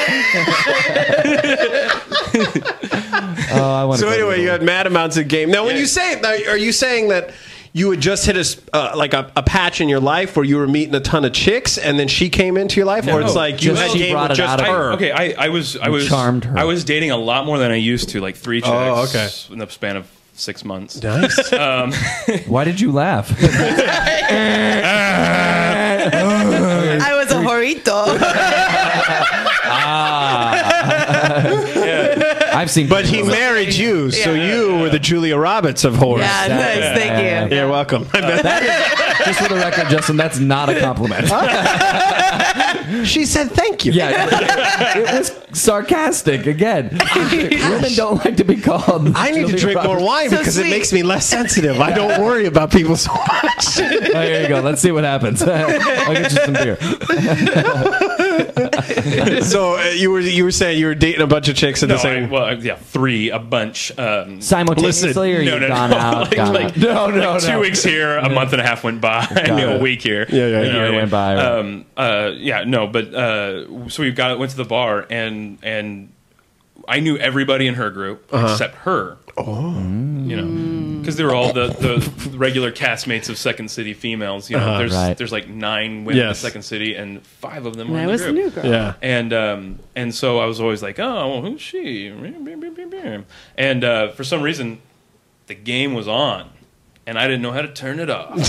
Oh, I want So anyway, you had mad amounts of game. Now, when Yeah. you say, now, are you saying that you had just hit a s- uh, like a, a patch in your life where you were meeting a ton of chicks, and then she came into your life, or it's like you Just had she game brought with it just out of I, her? okay, I, I was I was charmed her. I was dating a lot more than I used to, like three chicks Oh, okay. in the span of six months. Nice. Why did you laugh? I was a horito. I I've seen. But he videos. married you, so Yeah. you were the Julia Roberts of horror. Yeah, nice. yeah, Thank yeah, you. You're welcome. I bet Just for the record, Justin, that's not a compliment. she said thank you. Yeah, it was sarcastic again. Women don't like to be called. I need to Julia drink more Roberts. wine So because it sweet. makes me less sensitive. I don't worry about people so much. Oh, here you go. Let's see what happens. I'll get you some beer. So uh, you were you were saying you were dating a bunch of chicks at No, the same. I, well, yeah, three, a bunch. Um, Simultaneously, Listen, or no, you've no, gone no. out, like, gone like, out. No, no, like two no. weeks here, a month and a half went by, you know, it. a week here. Yeah, yeah, you yeah. know, A year went by, right. Um, uh, yeah, no, but uh, so we got went to the bar, and and I knew everybody in her group except her. Oh, you know, because they were all the, the regular castmates of Second City females. You know, Uh-huh, there's right. there's like nine women Yes. at Second City, and five of them And were I in the was the group. new girl. Yeah. And um, and so I was always like, oh, well, who's she? And uh, for some reason, the game was on, and I didn't know how to turn it off.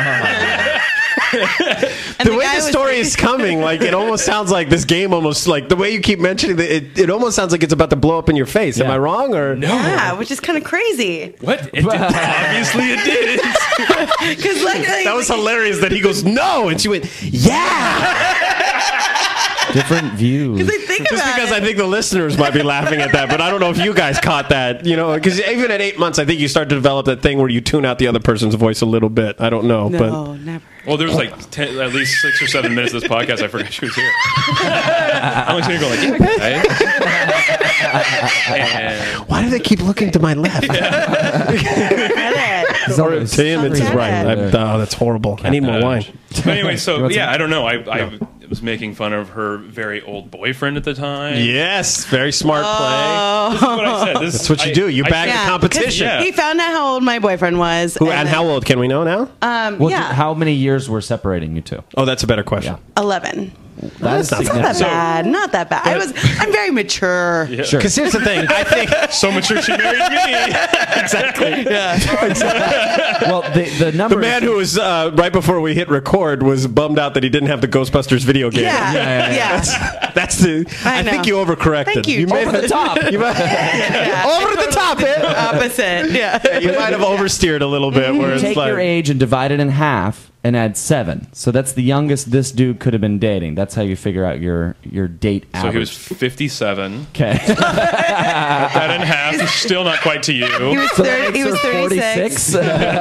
And The way guy the was story like- is coming, like it almost sounds like this game. Almost like the way you keep mentioning it, it, it almost sounds like it's about to blow up in your face. Am Yeah. I wrong or No. Yeah, which is kind of crazy. What? It did, obviously, it did. Because like, like That was hilarious. That he goes no, and she went yeah. Different views. Because I think Just about because it. I think the listeners might be laughing at that, but I don't know if you guys caught that. You know, because even at eight months, I think you start to develop that thing where you tune out the other person's voice a little bit. I don't know, but no, never. Well, there was like ten, at least six or seven minutes of this podcast. I forgot she was here. I'm like sitting here going like, yeah, guys. And why do they keep looking to my left? Credit. Or Tim, it's his Stop right. that. I, oh, that's horrible. I need more Uh, wine. But anyway, so want yeah, some? I don't know. I, I was making fun of her very old boyfriend at the time. Yes, very smart play. This is what I said. This, That's what you do. You I- bag Yeah, the competition. 'cause Yeah. He found out how old my boyfriend was. Who and then- how old? Can we know now? Um, Well, yeah, how many years were separating you two? Oh, that's a better question. eleven. That is Not that significant. bad. Not that bad. I was. I'm very mature. Sure. Because here's the thing. I think So mature she married me. exactly. Well, the the number. The man who was uh, right before we hit record was bummed out that he didn't have the Ghostbusters video game. Yeah, yeah, yeah. That's the. I, I think know. you overcorrected. Thank you. made over the top. You might, Yeah. over the top, eh? Opposite. Yeah. You might have oversteered a little bit. Where it's Take like, your age and divide it in half and add seven. So that's the youngest this dude could have been dating. That's how you figure out your your date So average. he was fifty-seven. okay. That in half. He's still not quite to He you. was. So thirty, that he makes was her thirty-six.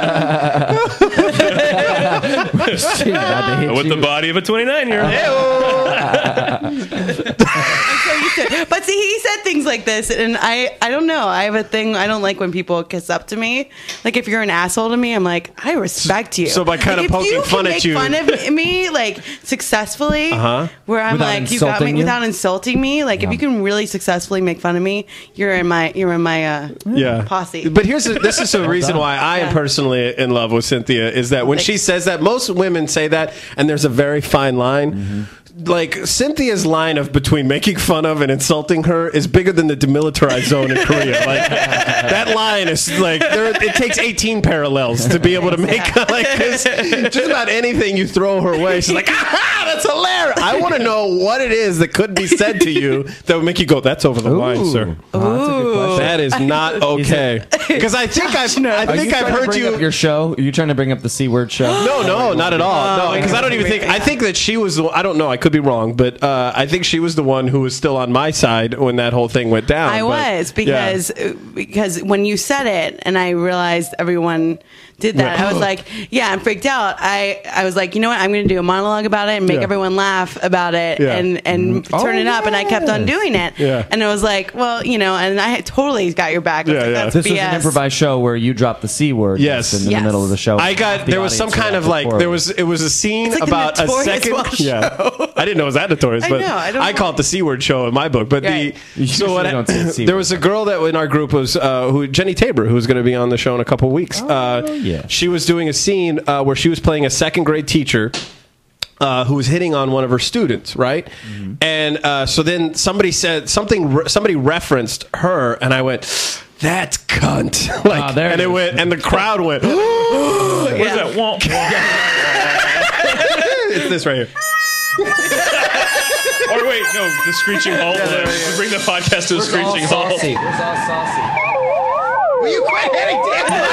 forty-six. She about to hit With you. the body of a twenty-nine-year-old. So used to- But see, he said things like this, and I, I don't know. I have a thing. I don't like when people kiss up to me. Like if you're an asshole to me, I'm like, I respect you. So by kind of Like, if poking you fun can at make you- fun of me, like successfully, Uh-huh. where I'm Without like, you got me insulting you? without insulting me. Like if you can really successfully make fun of me, you're in my, you're in my uh, yeah. posse. But here's a, this is the reason why I am Yeah. personally in love with Cynthia is that when she says that, most women say that, and there's a very fine line. Mm-hmm. Like Cynthia's line of between making fun of and insulting her is bigger than the demilitarized zone in Korea. Like that line is like there, it takes eighteen parallels to be able to make like 'cause just about anything you throw her way. She's like, ah, that's hilarious. I want to know what it is that could be said to you that would make you go, that's over the line, sir. Oh, that's a good question. That is not okay. Because I think I've, I Are think you I've trying to heard bring you. up your show. Are you trying to bring up the C word show? No, no, not at all. No, because I don't even think. I think that she was. the I don't know. I could be wrong, but uh, I think she was the one who was still on my side when that whole thing went down. I But, was yeah. because because when you said it and I realized everyone did that, Right. I was like, yeah, I'm freaked out. I, I was like, you know what, I'm going to do a monologue about it and make Yeah. everyone laugh about it Yeah. and and Oh, turn it up. And I kept on yes. doing it. Yeah. And I was like, well, you know, and I totally got your back. I was Yeah, like, yeah. That's This B S. was an improvised show where you dropped the C word Yes. just in Yes. the middle of the show. I got The there was some audience kind would of have like to there forward. was it was a scene It's like a about a Notorious second. Welsh Yeah, I didn't know it was that notorious, I but know, I don't I know. call it the C word show in my book. But Right. the so Usually what don't say C there word. was a girl that in our group was uh, who Jenny Tabor who was going to be on the show in a couple of weeks. uh, yeah. She was doing a scene uh, where she was playing a second grade teacher. Uh, who was hitting on one of her students, right? Mm-hmm. And uh, so then somebody said something. Re- somebody referenced her, and I went, "That's cunt!" like, Ah, there and it it is. went, and the crowd went. What is that? Womp, womp. It's this right here. Or wait, wait, no, the screeching halt. yeah, We yeah. bring the podcast to a All screeching halt. saucy. Where's all saucy? Will you quit hitting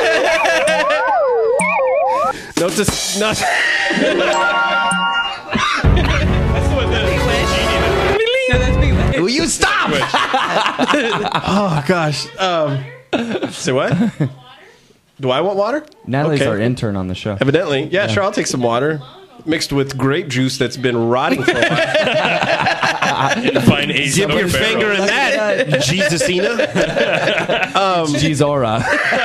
Dan? No, just not. That's what the No, that's Bewitched. Will you stop? Oh gosh. Um, say what? Do I want water? Natalie's Okay. our intern on the show. Evidently, yeah, Sure. I'll take some water mixed with grape juice that's been rotting for a while. fine age. Dip your finger in that, Jesusina. Um, Gizora.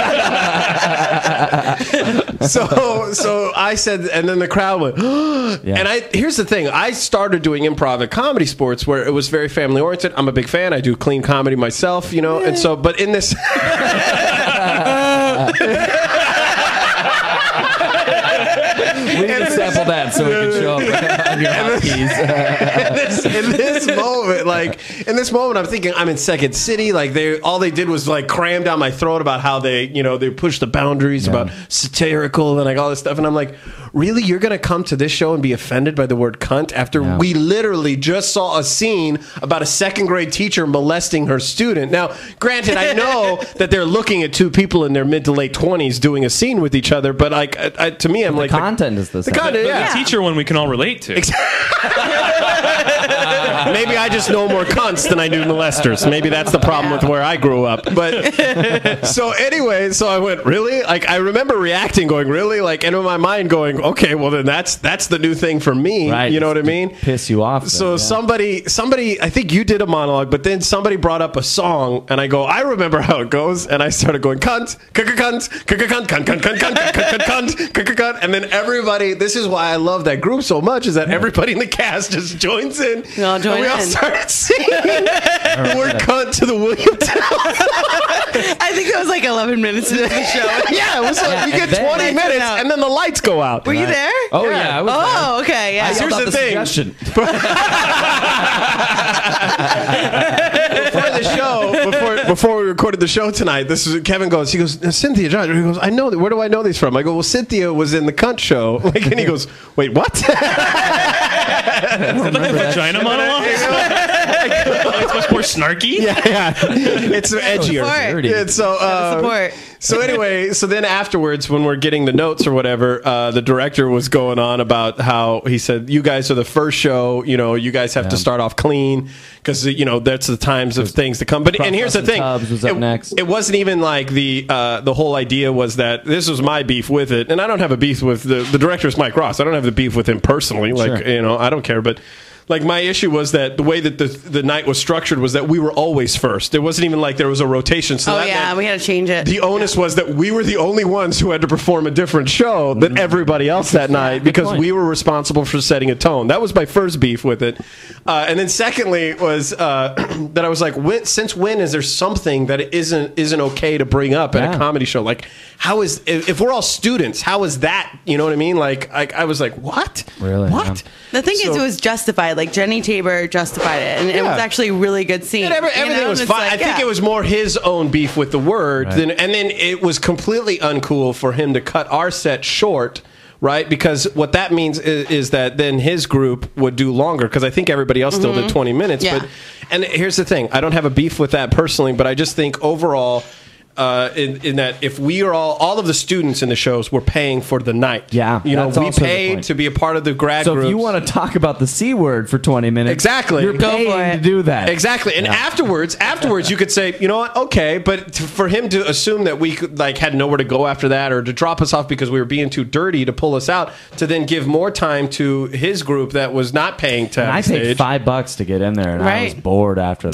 so so I said, and then the crowd went, Yeah. and I here's the thing: I started doing improv at Comedy Sports, where it was very family oriented. I'm a big fan. I do clean comedy myself, you know, and so, but in this. We need to sample that so we can show up on your hotkeys. in, this, in this moment, like in this moment, I'm thinking I'm in Second City. Like they, all they did was like cram down my throat about how they, you know, they push the boundaries about satirical and like all this stuff. And I'm like, really, you're gonna come to this show and be offended by the word cunt after Yeah. we literally just saw a scene about a second grade teacher molesting her student? Now, granted, I know that they're looking at two people in their mid to late twenties doing a scene with each other, but like I, I, to me, I'm The like content is the the same. content, But yeah. the teacher one we can all relate to. Maybe I just know more cunts than I do molesters. Maybe that's the problem with where I grew up. But so anyway, so I went, really? Like I remember reacting, going, really? Like, and in my mind going, okay, well then that's that's the new thing for me. Right. You know what I mean? Piss you off. So then, yeah. somebody, somebody, I think you did a monologue, but then somebody brought up a song, and I go, I remember how it goes, and I started going, cunt, cunt, cunt, cunt, cunt, cunt, cunt, cunt, cunt, cunt, cunt, cunt, cunt, and then everybody. This is why I love that group so much, is that everybody in the cast just joins in. We all join and we all in. started singing the word cunt to the William Tell. I think that was like eleven minutes into the show. Yeah, it was like Yeah, you and get then- twenty minutes, and then the lights go out. Were you there? Oh yeah, I was Oh, okay. Yeah. there. I Here's yelled out the thing. suggestion. Before the show, before before we recorded the show tonight, this is Kevin goes. He goes, Cynthia John. He goes, I know. Where do I know these from? I go, well, Cynthia was in the cunt show. Like, and he goes, wait, what? Is it like a vagina monologue? It's much more snarky. yeah, yeah. It's edgier. Support. Yeah, so, uh, Support. so anyway, so then afterwards, when we're getting the notes or whatever, uh, the director was going on about how he said, "You guys are the first show. You know, you guys have to start off clean because you know that's the times of things to come." But and here's the Bustin' thing: Tubbs was up it, next. it wasn't even like the uh, the whole idea was that this was my beef with it, and I don't have a beef with the the director's Mike Ross. I don't have the beef with him personally. Like Sure. you know, I don't care, but. Like my issue was that the way that the the night was structured was that we were always first. It wasn't even like there was a rotation. So Oh that yeah, meant we had to change it. the onus was that we were the only ones who had to perform a different show than everybody else that night because point. we were responsible for setting a tone. That was my first beef with it. Uh, and then secondly was uh, that I was like, when, since when is there something that isn't isn't okay to bring up at Yeah. a comedy show? Like, how is if, if we're all students, how is that? You know what I mean? Like, I, I was like, what? Really, What? yeah. The thing So- is, it was justified. Like Jenny Tabor justified it, and it Yeah. was actually a really good scene. And every, you know? everything was And it's fine. like, I think yeah. it was more his own beef with the word, Right. than, and then it was completely uncool for him to cut our set short. Right, because what that means is, is that then his group would do longer. Because I think everybody else still did twenty minutes. Yeah. But and here's the thing: I don't have a beef with that personally, but I just think overall, uh, in, in that if we are all all of the students in the shows, we're paying for the night. Yeah, you know, that's we also the paid point. to be a part of the grad So groups. if you want to talk about the C word for twenty minutes, Exactly. you're Go for paying it. to do that. Exactly, and Yeah. afterwards, afterwards, you could say, you know what, okay, but to, for him to assume that we could, like had nowhere to go after that, or to drop us off because we were being too dirty to pull us out, to then give more time to his group that was not paying to And I have paid stage five bucks to get in there, and I was Right. bored after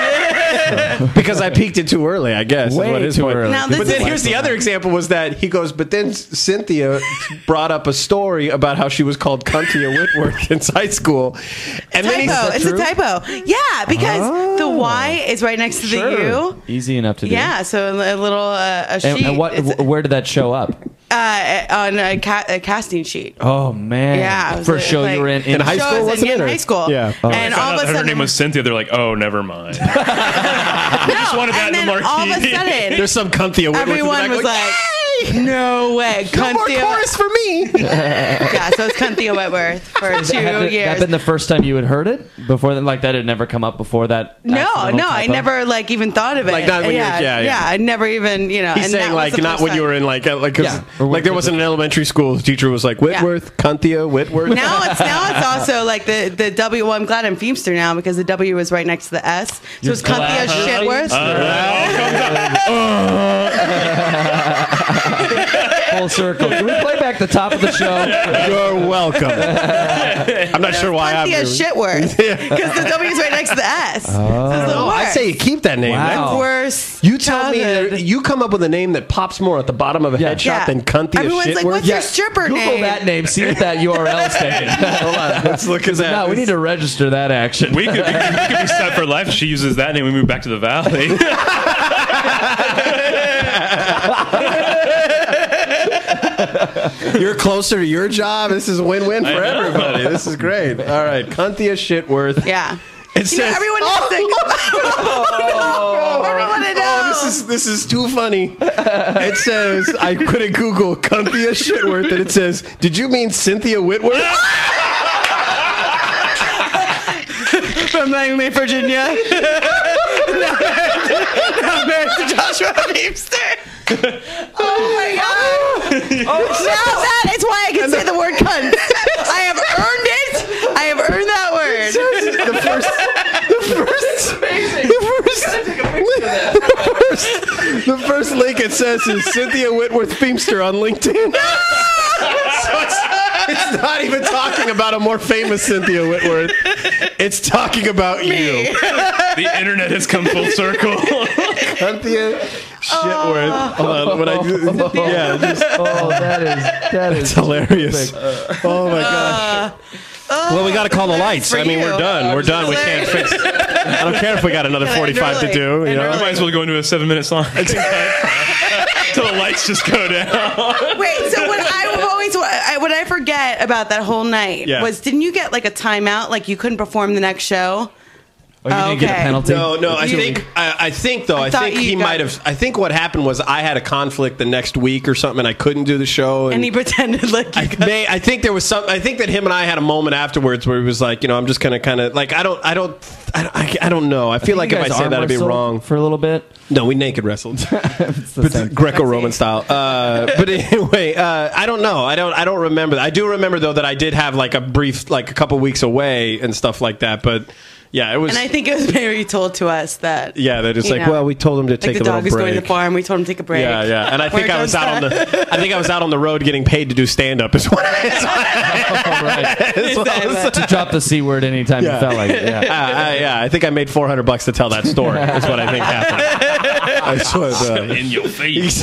that. because I peaked it too early. I guess is Way what his too point. early. Now, this But then is- here's the other example was that he goes, but then Cynthia brought up a story about how she was called Cuntia Whitworth in high school, and then he Typo. It's true? a typo. Yeah, because the Y is right next to the U. Easy enough to do. Yeah, so a little uh, a sheet And, and what? It's, Where did that show up? uh, on a, ca- a casting sheet. Oh man! Yeah, it was first show like- you were in In high Show school, us wasn't in it, or- high school. Yeah. Oh. And Found all out of a that sudden, her name was Cynthia. They're like, oh, never mind. no, just wanted that and in the then all of a marquee. sudden, there's some Cuntia Whitworth. everyone in the was back like, Really? No way. No more Cynthia- chorus for me. Yeah, so it's Cynthia Whitworth for two Had it- years. that been the first time you had heard it before then? Like that had never come up before that? No, accidental no, I typo? never like even thought of it. Like, not when you were- yeah, yeah, yeah. I never even you know. He's and saying that was like the not first when you time. were in like uh, like 'cause, Yeah. Or like there was an elementary school the teacher was like Whitworth, Cynthia Whitworth. Now it's now it's also like the the W. Well, I'm glad I'm Feemster now because the W was right next to the S. So You're it's Cynthia glad. Shitworth. Full circle. Can we play back the top of the show? You're welcome. I'm not sure why I'm Cynthia doing- Shitworth because the W is right next to the S. Oh. No, I say you keep that name. Wow. That- worse. You tell me childhood. that you come up with a name that pops more at the bottom of a Yeah. headshot Yeah. than Cynthia Everyone's like, Shitworth. what's your stripper Google name? that name. See what that U R L stands. Hold on, let's look at that. No, we need to register that action. We could, we could, we could be set for life. She uses that name. We move back to the valley. You're closer to your job. This is a win-win for everybody. This is great. All right, Cynthia Shitworth. Yeah. It You know, says everyone knows that. Everyone knows. Oh, this is this is too funny. It says I put in Google Cynthia Shitworth, and it says, "Did you mean Cynthia Whitworth?" From Langley, Virginia. Now married to Joshua Feemster. Oh my god. Now that is why I can say the word cunt. I have earned it. I have earned that word. The first, the first, the first, the first, the first link it says is Cynthia Whitworth Feemster on LinkedIn. So it's, it's not even talking about a more famous Cynthia Whitworth. It's talking about you, The internet has come full circle. Cynthia Shitworth. Hold on, when I do, yeah, just, Oh, that is that is it's hilarious. Oh my gosh. Well, we got to call the lights. for I mean, you. we're done. We're done. We can't fix. I don't care if we got another And forty-five to early. do. You And know. We might as well go into a seven-minute song. Until the lights just go down. Wait, so what I've always I, what I forget about that whole night Yeah. was didn't you get like a timeout, like you couldn't perform the next show? Oh, you didn't get a Okay. penalty? No, no. I You- think I, I think though. I, I thought think you he got- might have. I think what happened was I had a conflict the next week or something, and I couldn't do the show. And, And he pretended like you I, got, may, I think there was some. I think that him and I had a moment afterwards where he was like, you know, I'm just gonna kind of like I don't, I don't, I don't, I, I don't know. I feel like You if I guys say arm that, I'd be wrestled wrong. for a little bit. No, we naked wrestled, It's the but same. Greco-Roman style. Uh, but anyway, uh, I don't know. I don't. I don't remember. I do remember though that I did have like a brief, like a couple weeks away and stuff like that. But yeah, it was. and I think it was Mary told to us that yeah, they're just you like, know, well, we told him to like take the a dog little was going to break. the farm. We told him to take a break. Yeah, yeah, and I think Where I was goes out on that? the. I think I was out on the road getting paid to do stand up. Is what. Is what All right. is what I was- To drop the C word anytime Yeah. you felt like it. Yeah. Uh, I, yeah, I think I made four hundred bucks to tell that story. That's what I think happened. That's what, uh, In your face.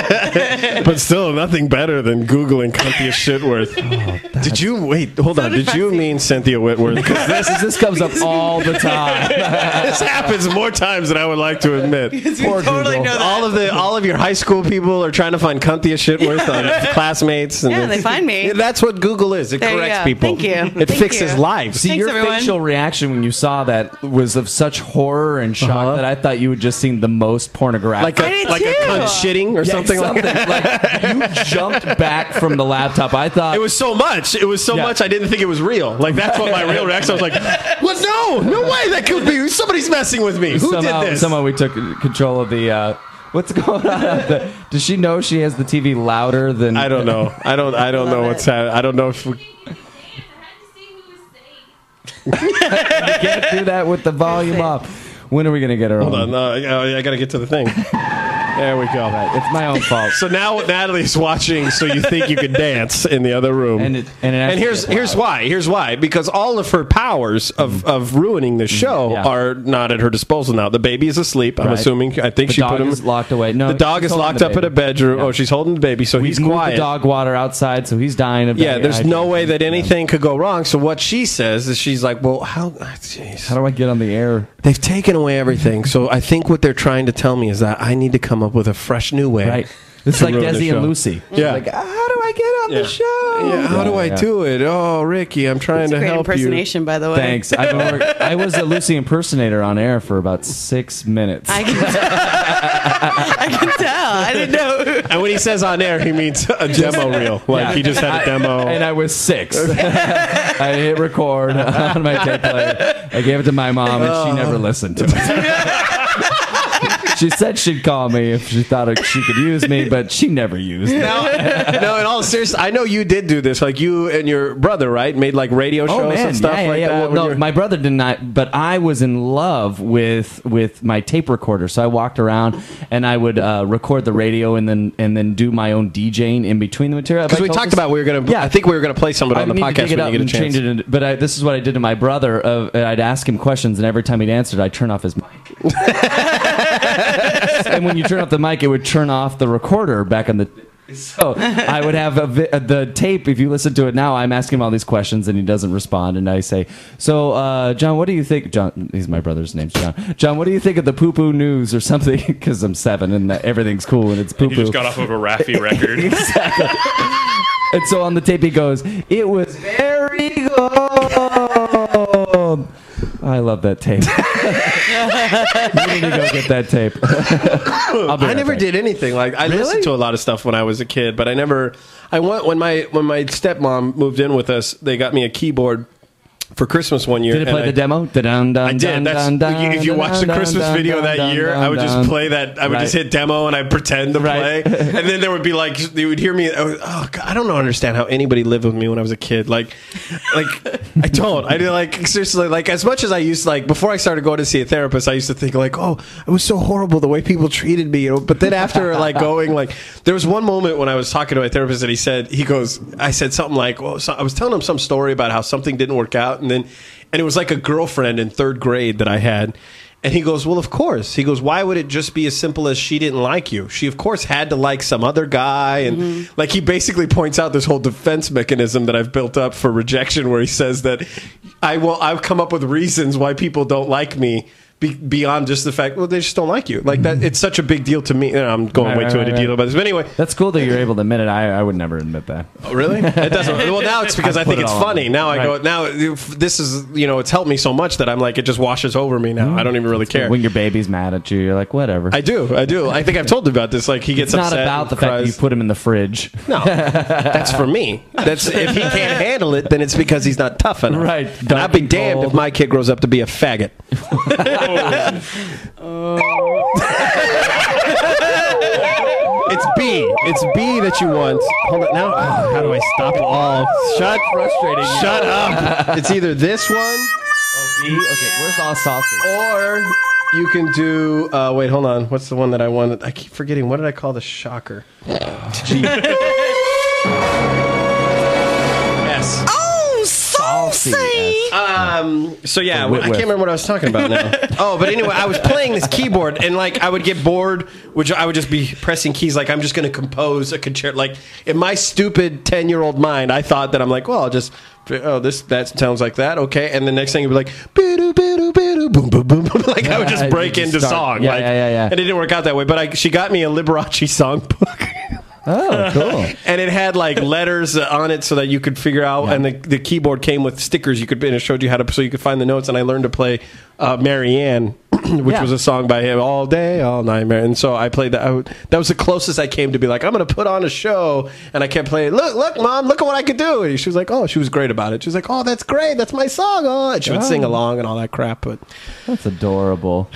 but still, nothing better than Googling Cynthia Shitworth. Did you wait? Hold on. Did you mean Cynthia Whitworth? Because this, This comes up all the time. this happens more times than I would like to admit. We Poor totally Google. know that. All of the all of your high school people are trying to find Cynthia Shitworth on classmates. And Yeah, they find me. Yeah, that's what Google is. It There you corrects go. people. Thank you. It Thank fixes you. lives. See, Thanks, your everyone. facial reaction when you saw that was of such horror and shock Uh-huh. that I thought you had just seen the most pornographic. like I a did like a too. cunt shitting or Yeah, something, like that. like you jumped back from the laptop. I thought It was so much. It was so Yeah. much. I didn't think it was real. Like that's what my real reaction. I was like, "What? No, no way. That could be somebody's messing with me. Who somehow, did this?" somehow we took control of the. Uh, what's going on? The, does she know she has the T V louder than? I don't know. I don't. I don't know Love what's it. happening. I don't know if. We, You can't do that with the volume up. When are we gonna get her hold on? on. Uh, I got to get to the thing. There we go. It's my own fault. So now Natalie's watching, so you think you could dance in the other room. And it- and it and actually here's gets here's loud. why. Here's why. Because all of her powers of, of ruining the show Yeah. are not at her disposal now. The baby is asleep. I'm Right. assuming. I think The she dog put him. is locked away. No, the dog she's is holding locked the up in a baby. bedroom. Yeah. Oh, she's holding the baby, so We've he's moved quiet. the dog water outside, so he's dying of Yeah, there's no dehydration. way that anything could go wrong. So what she says is she's like, well, how? Jeez. How do I get on the air? They've taken away everything. So I think what they're trying to tell me is that I need to come up with a fresh new way. Right. It's to like ruin the Desi show. and Lucy. Yeah. Like, how do I I get on Yeah. the show? Yeah, how do I yeah. do it? Oh, Ricky, I'm trying It's a to great help you. impersonation, by the way. Thanks. I've been work- I was a Lucy impersonator on air for about six minutes. I can tell. I can tell. I didn't know. And when he says on air, he means a demo reel. Like Yeah. he just had a demo. and I was six. I hit record on my tape player. I gave it to my mom, and she never listened to it. She said she'd call me if she thought she could use me, but she never used me. Now, no, in all seriousness, I know you did do this. Like you and your brother, right? Made like radio shows Oh man, and stuff yeah, yeah, like yeah. that. Well, when no, you're- my brother did not, but I was in love with with my tape recorder. So I walked around and I would uh, record the radio and then and then do my own DJing in between the material. Because Have I we told talked this? about we were gonna. Yeah. I think we were gonna play some of it I on the need to podcast dig it when up you get a and chance. change it. In, but I, this is what I did to my brother. Uh, I'd ask him questions, and every time he'd answer, I'd turn off his mic. And when you turn off the mic, it would turn off the recorder back on the. So I would have a vi- uh, the tape. If you listen to it now, I'm asking him all these questions, and he doesn't respond. And I say, "So, uh, John, what do you think?" John, he's my brother's name's John. John, what do you think of the poo poo news or something? Because I'm seven, and that everything's cool, and it's poo He just poo. got off of a Raffi record. And so on the tape he goes, "It was very good." I love that tape. You need to go get that tape. I'll be I right never back. did anything like I listened to a lot of stuff when I was a kid, but I never. I went when my when my stepmom moved in with us. They got me a keyboard for Christmas one year. Did it play and the I, demo? Dun, dun, I did. dun, That's, dun, dun, if you watch the dun, Christmas dun, video dun, that dun, year, dun, I would just dun. play that. I would Right. just hit demo and I'd pretend to Right. play, and then there would be like they would hear me. Oh, oh God, I don't know, understand how anybody lived with me when I was a kid. Like, like I don't. I did like seriously. Like as much as I used like before I started going to see a therapist, I used to think like, oh, it was so horrible the way people treated me. You know? But then after like going like, there was one moment when I was talking to my therapist and he said he goes, I said something like, well, so I was telling him some story about how something didn't work out, and then. And it was like a girlfriend in third grade that I had. And he goes, well, of course. He goes, why would it just be as simple as she didn't like you? She, of course, had to like some other guy. And Mm-hmm. like he basically points out this whole defense mechanism that I've built up for rejection where he says that I will, I've come up with reasons why people don't like me. Be, beyond just the fact, well, they just don't like you. Like that, it's such a big deal to me. You know, I'm going Right, way right, too right, into right. detail about this, but anyway. That's cool that you're able to admit it. I, I would never admit that. Oh, really? It doesn't. Well, now it's because I I, think put it it's all funny. on. Now I go. Right. Now if this is you know it's helped me so much that I'm like it just washes over me now. I don't even really care. When your baby's mad at you, you're like, whatever. I do. I do. I think I've told you about this. Like he gets it's not upset about and the fact that you cries. put him in the fridge. No, that's for me. That's if he can't handle it, then it's because he's not tough enough. Right. And I'd be Dark and damned cold. if my kid grows up to be a faggot. It's B. It's B that you want. Hold on now. Oh, how do I stop all? Shut. Frustrating. Shut up. It's either this one Okay, where's all sausage? or you can do. Uh, wait, hold on. What's the one that I wanted? I keep forgetting. What did I call the shocker? G. S. Oh, saucy. Um. So yeah, Whit- I can't whit. remember what I was talking about now. Oh, but anyway, I was playing this keyboard, and like I would get bored, which I would just be pressing keys. Like I'm just going to compose a concerto. Like in my stupid ten year old mind, I thought that I'm like, well, I'll just oh this that sounds like that, okay. And the next thing it'd be like, boo boo boo boom boom boom boom. Like I would just Yeah, break you just into start- song. yeah, like, yeah, yeah, yeah. And it didn't work out that way. But I, she got me a Liberace songbook. Oh, cool. And it had like letters uh, on it so that you could figure out, Yeah. and the, the keyboard came with stickers you could, and it showed you how to, so you could find the notes. And I learned to play uh, Marianne, which Yeah. was a song by him, all day, all night. Mar- And so I played that. I would, that was the closest I came to be like, I'm going to put on a show. And I kept playing, look, look, Mom, look at what I could do. And she was like, oh, she was great about it. She was like, oh, that's great. That's my song. Oh, and she would sing Oh. along and all that crap. But That's adorable.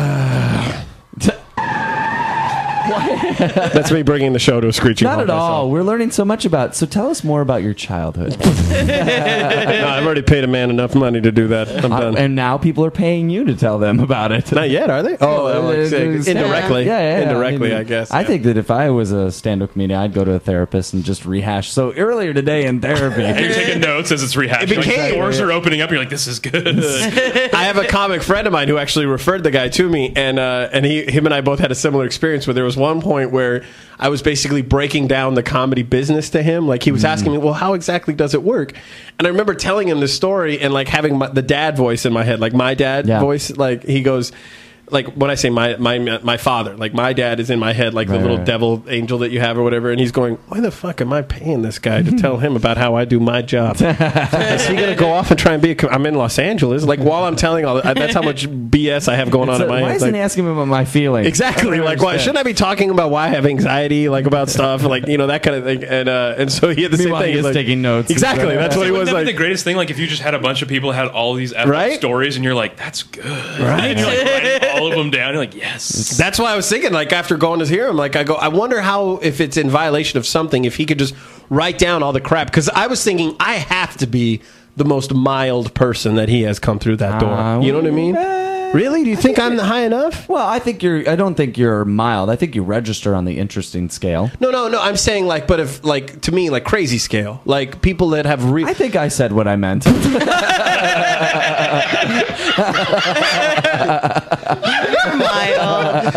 that's me bringing the show to a screeching Not halt at all. myself. We're learning so much about. So tell us more about your childhood. No, I've already paid a man enough money to do that. I'm Uh, done. and now people are paying you to tell them about it. Not yet, are they? Oh, Uh, like, say, uh, indirectly. Yeah, yeah, yeah. Indirectly, mean, I guess. I yeah. think that if I was a stand-up comedian, I'd go to a therapist and just rehash. So earlier today in therapy, You're taking notes as it's rehashing. It became- like, doors are opening up. You're like, this is good. I have a comic friend of mine who actually referred the guy to me, and uh, and he, him and I both had a similar experience where there was one point where I was basically breaking down the comedy business to him. Like he was asking me, well, how exactly does it work? And I remember telling him this story and like having my, the dad voice in my head, like my dad Yeah. voice. Like he goes, like when I say my my my father, like my dad is in my head, like the Right, little right. devil angel that you have or whatever, and he's going, why the fuck am I paying this guy to tell him about how I do my job? Is he gonna go off and try and be? A, co- I'm in Los Angeles, like while I'm telling all that, that's how much B S I have going on So in my why head. isn't Like, he asking me about my feelings? exactly, like why shouldn't I be talking about why I have anxiety, like about stuff, like you know that kind of thing, and uh, and so he had the Meanwhile, same thing. he is He's like- taking notes. Exactly, that's what he was Wouldn't that like. be the greatest thing? Like if you just had a bunch of people who had all these epic Right? stories, and you're like, "That's good," Right? And you're like writing all of them down. You're like, "Yes." That's why I was thinking, like, after going to hear him, like, I go, I wonder how, if it's in violation of something, if he could just write down all the crap. Because I was thinking, I have to be the most mild person that he has come through that door. Uh, You know what I mean? Really? Do you think I'm high enough? Well, I think you're. I don't think you're mild. I think you register on the interesting scale. No, no, no. I'm saying, like, but if, like, to me, like, crazy scale. Like, people that have re- I think I said what I meant. Mild.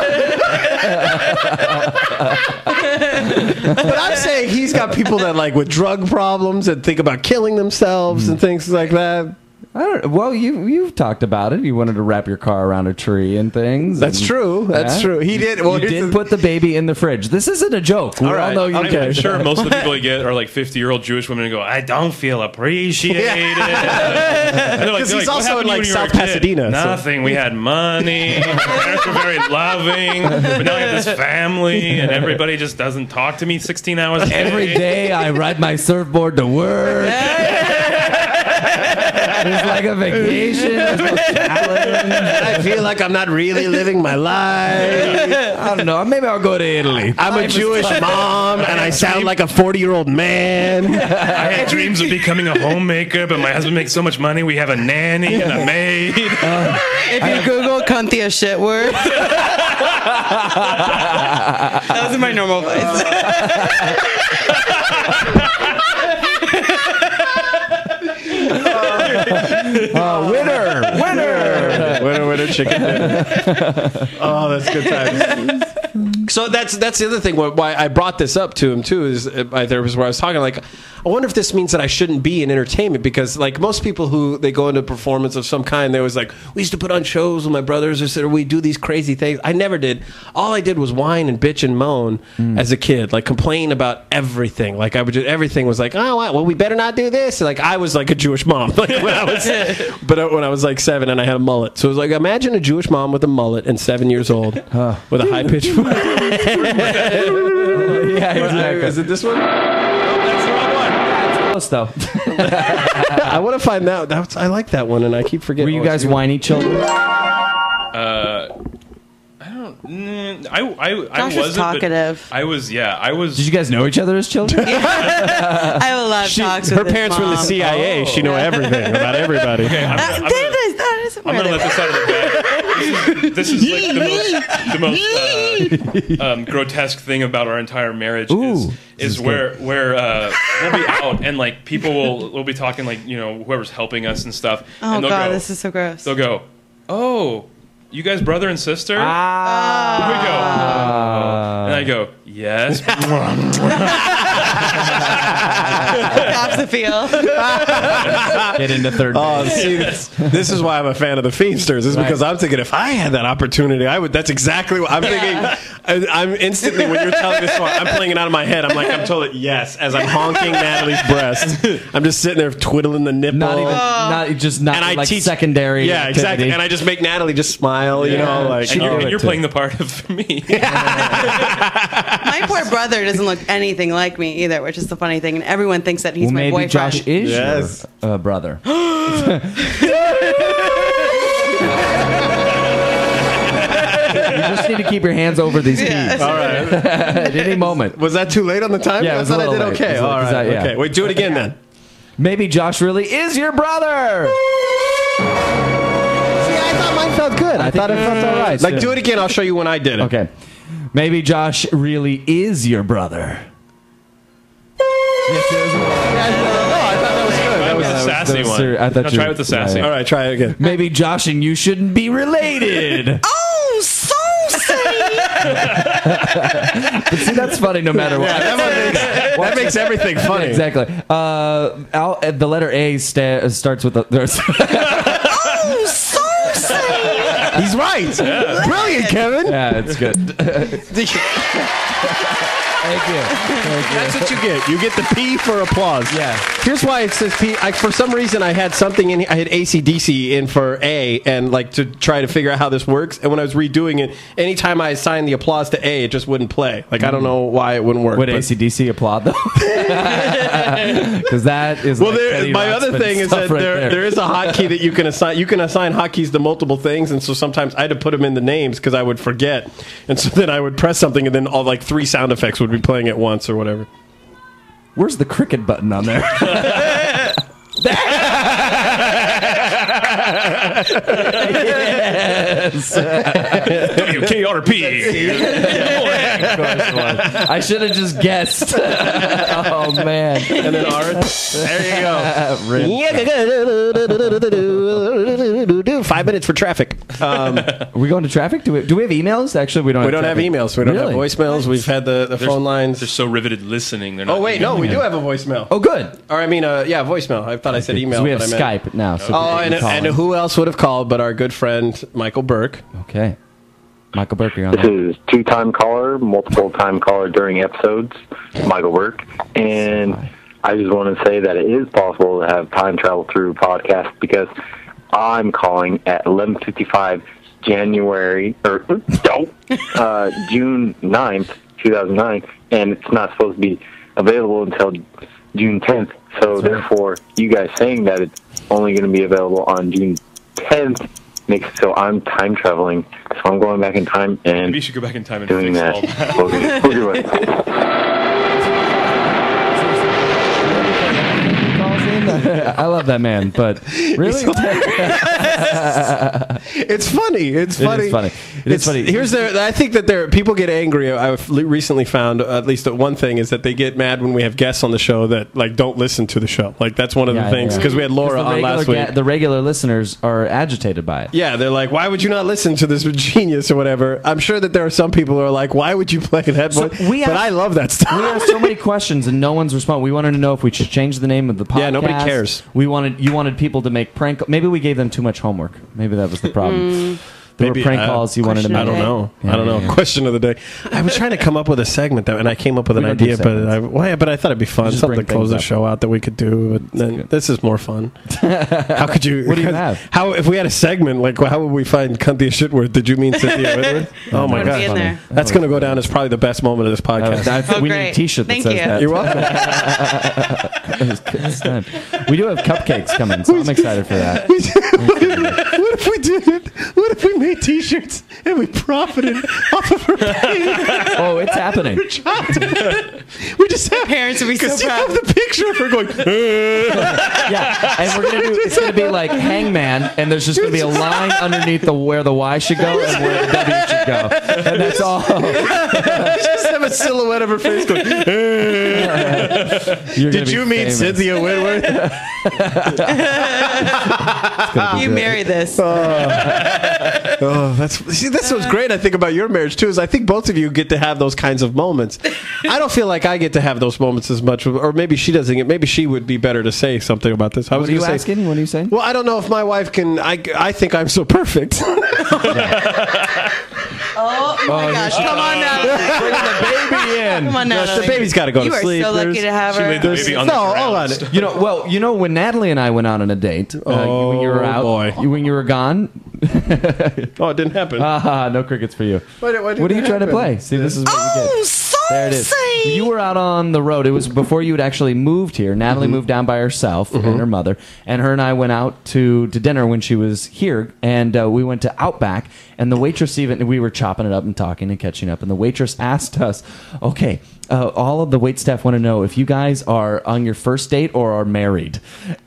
But I'm saying he's got people that, like, with drug problems and think about killing themselves and things like that. I don't. Well, you you've talked about it. You wanted to wrap your car around a tree and things. That's and- true. That's Yeah. true. He did. Well, You here's did the- put the baby in the fridge. This isn't a joke. We All all, right. know you I'm did. sure most of the people you get are like fifty year old Jewish women who go, "I don't feel appreciated." And they're like, 'Cause they're he's like, "What also happened in, to like, you when you were a South kid?" Pasadena, so- Nothing. We had money. My parents were very loving, but now I have this family, and everybody just doesn't talk to me sixteen hours a day. Every day I ride my surfboard to work. It's like a vacation. There's no challenge. I feel like I'm not really living my life. I don't know. Maybe I'll go to Italy. I'm a Jewish mom, and I sound like a forty-year-old man. I had dreams of becoming a homemaker, but my husband makes so much money. We have a nanny and a maid. If you Google cunty a shit word. Those are my normal voice. Uh, winner, winner. Winner, winner, chicken dinner. Oh, that's good times. So that's that's the other thing. wh- Why I brought this up to him too is uh, my therapist, where I was talking like, I wonder if this means that I shouldn't be in entertainment, because like most people who they go into a performance of some kind, they always like, we used to put on shows with my brothers, or, so- or we do these crazy things. I never did. All I did was whine and bitch and moan as a kid, like complain about everything. Like I would just, everything was like, oh well, we better not do this. Like I was like a Jewish mom, like when I was, but uh, when I was like seven and I had a mullet. So it was like, imagine a Jewish mom with a mullet and seven years old with a high pitched. Yeah, exactly. Is it this one? Close though. I want to find out. That's, I like that one, and I keep forgetting. Were you Oh, guys it's- whiny children? Mm, I, I, I Josh was wasn't. but talkative. I was, yeah, I was. Did you guys know each other as children? I will love She, talks her with his parents were in the mom. C I A. Oh. She knew everything about everybody. Okay, I'm, Uh, I'm did gonna, this? That is I'm where gonna they let this out of the bag. This is, this is like the most, the most uh, um, grotesque thing about our entire marriage Ooh, is, this is is where where uh, we'll be out and like people will will be talking like you know whoever's helping us and stuff. Oh and they'll god, go, this is so gross. They'll go, oh, you guys brother and sister? Ah. We go, and I go, yes. Cops the feel. Get into third Oh, base. see, this, this is why I'm a fan of the Feedsters. Is because I'm thinking if I had that opportunity, I would. That's exactly what I'm thinking. I, I'm instantly when you're telling this story, I'm playing it out of my head. I'm like, I'm told it yes as I'm honking Natalie's breast. I'm just sitting there twiddling the nipple. Not even, not just not and I like teach secondary. Yeah, activity. exactly. And I just make Natalie just smile. You know, like and you're, oh. and you're too. playing the part of me. My poor brother doesn't look anything like me either, which is the funny thing. And everyone thinks that he's well, my maybe boyfriend. Josh is Yes. your uh, brother. You just need to keep your hands over these keys Yeah. All right. at any moment. Was that too late on the time? Yeah, it I was a thought I little did late. okay. It was a All little- right. that- yeah. Okay. Wait, do it again then. Maybe Josh really is your brother. See, I thought mine felt good. I, thought it felt all right. Like, do it again. I'll show you when I did it. Okay. Maybe Josh really is your brother. Yes, it is. No, I thought that was good. Try That with was, the was- sassy that was one. ser- I thought Now you- try with the sassy. yeah, all right, try it again. Maybe Josh and you shouldn't be related. Oh, so sweet. But see, that's funny no matter what. that, makes, that makes everything funny. Exactly. Uh, Al, uh, the letter A sta- starts with the. There's Oh, so sweet. He's right. Brilliant, Kevin. Yeah, it's good. Thank you. Thank you. That's what you get. You get the P for applause. Yeah. Here's why it says P. I, for some reason, I had something in. I had A C D C in for A, and like to try to figure out how this works. And when I was redoing it, anytime I assigned the applause to A, it just wouldn't play. Like I don't know why it wouldn't work. Would but- A C D C applaud though? Because that is Well, like there, Teddy my other Ruxpin thing is stuff that right there, there is a hotkey that you can assign. You can assign hotkeys to multiple things, and so sometimes I had to put them in the names because I would forget, and so then I would press something, and then all like three sound effects would be playing at once or whatever. Where's the cricket button on there? Yes. W K R P. I should have just guessed. Oh man! And then R. There you go. Five minutes for traffic. Um, Are we going to traffic? Do we? Do we have emails? Actually, we don't. we don't have traffic. emails. We don't Really? have voicemails. We've had the, the phone lines. They're so riveted listening. They're not Oh wait, no, we do have a voicemail. Oh, good. Or I mean, uh, yeah, voicemail. I thought I said email. So we have but I meant- Skype now. So Oh, people and, can call and in. who else would have called but our good friend Michael Burke? Okay, Michael Burke, you're on This there. is two-time caller, multiple-time caller during episodes, Michael Work, and I just want to say that it is possible to have time travel through podcasts because I'm calling at eleven fifty-five January or no, uh, June ninth, two thousand nine, and it's not supposed to be available until June tenth. So therefore, you guys saying that it's only going to be available on June tenth makes it so I'm time traveling. So I'm going back in time and Maybe you should go back in time and doing fix that. all that. We'll get- we'll do it. I love that man, but really, It's funny. It's It is funny. funny. It is It's- funny. Here's their. I think that there people get angry. I've le- recently found at least that one thing is that they get mad when we have guests on the show that like don't listen to the show. Like that's one of Yeah, the things yeah. because we had Laura the on regular, last week. ga- the regular listeners are agitated by it. Yeah, they're like, why would you not listen to this genius or whatever? I'm sure that there are some people who are like, why would you play that? So but we but asked- I love that stuff. We asked so many questions and no one's responded. We wanted to know if we should change the name of the podcast. Yeah, nobody cares. We wanted you wanted people to make prank. Maybe we gave them too much homework. Maybe that was the problem. There Maybe, were prank uh, calls you wanted to question make. I don't know. Yeah, I don't know. yeah, yeah. Question of the day. I was trying to come up with a segment, that, and I came up with We an don't do idea, but segments. I, well, yeah, but I thought it'd be fun, Just something to bring close the things up. show out that we could do. But then, good. this is more fun. How could you? What do you have? How if we had a segment like how would we find Cynthia Shitworth? Did you mean Cynthia Whitworth? Oh my Wanna be in god, there. that's going to go down as probably the best moment of this podcast. I- I- Oh, we need a great. T-shirt that Thank says you. that. You're welcome. It's time. We do have cupcakes coming, so I'm excited for that. What if we did it? What if we made T-shirts and we profited off of her pain? Oh, it's happening. We just have Parents would be so because you proud. have the picture of her going. Yeah, and we're gonna do. It's gonna be like Hangman, and there's just gonna be a line underneath the where the Y should go and where the W should go, and that's all. Just have a silhouette of her face going. You're gonna Did be you mean famous. Cynthia Whitworth? You marry this. Oh, that's see. That's what's great. I think about your marriage too. Is I think both of you get to have those kinds of moments. I don't feel like I get to have those moments as much, or maybe she doesn't. get Maybe she would be better to say something about this. I was What are you gonna say, asking? What are you saying? Well, I don't know if my wife can. I, I think I'm so perfect. Oh my gosh! Come on now. Bring the baby in. Come on now. the baby's got to go You to are sleep. so lucky There's- to have She her. laid the baby on the no, hold on. ground. You know, well, you know, when Natalie and I went out on a date, uh, Oh, when you were out, boy. you- when you were gone, Oh, it didn't happen. ah, no crickets for you. Why did- why did what are you that trying to happen? play? See, this is what you Oh, get. so There it is. You were out on the road. It was before you had actually moved here. Natalie moved down by herself and her mother, and her and I went out to, to dinner when she was here, and uh, we went to Outback, and the waitress even, we were chopping it up and talking and catching up, and the waitress asked us, okay, uh, all of the wait staff want to know if you guys are on your first date or are married.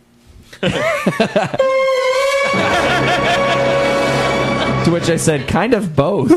To which I said, kind of both.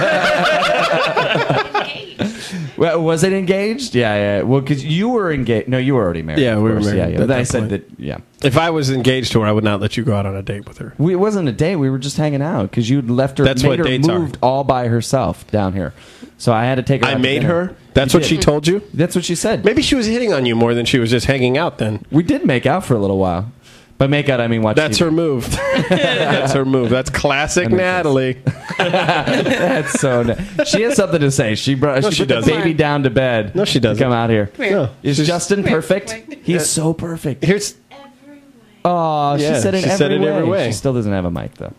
Well, was it engaged? Yeah, yeah. Well, because you were engaged. No, you were already married. Yeah, of we were course. married Yeah, yeah. at Then I that said point. that. Yeah, If I was engaged to her, I would not let you go out on a date with her. we, it wasn't a date. We were just hanging out because you'd left her. That's made what her dates are. moved all by herself down here. So I had to take her. I out to made dinner. her. That's You what did. she told you. That's what she said. Maybe she was hitting on you more than she was just hanging out. Then We did make out for a little while. By make out, I mean watch That's T V. her move. That's her move. That's classic makes Natalie. That's so. Na- she has something to say. She brought. No, she, she put the doesn't. baby down to bed. No, she to doesn't. Come out here. No. Is She's- Justin perfect? wait. He's so perfect. Here's Oh, Yeah, she said in she every said in way. every way. She still doesn't have a mic though.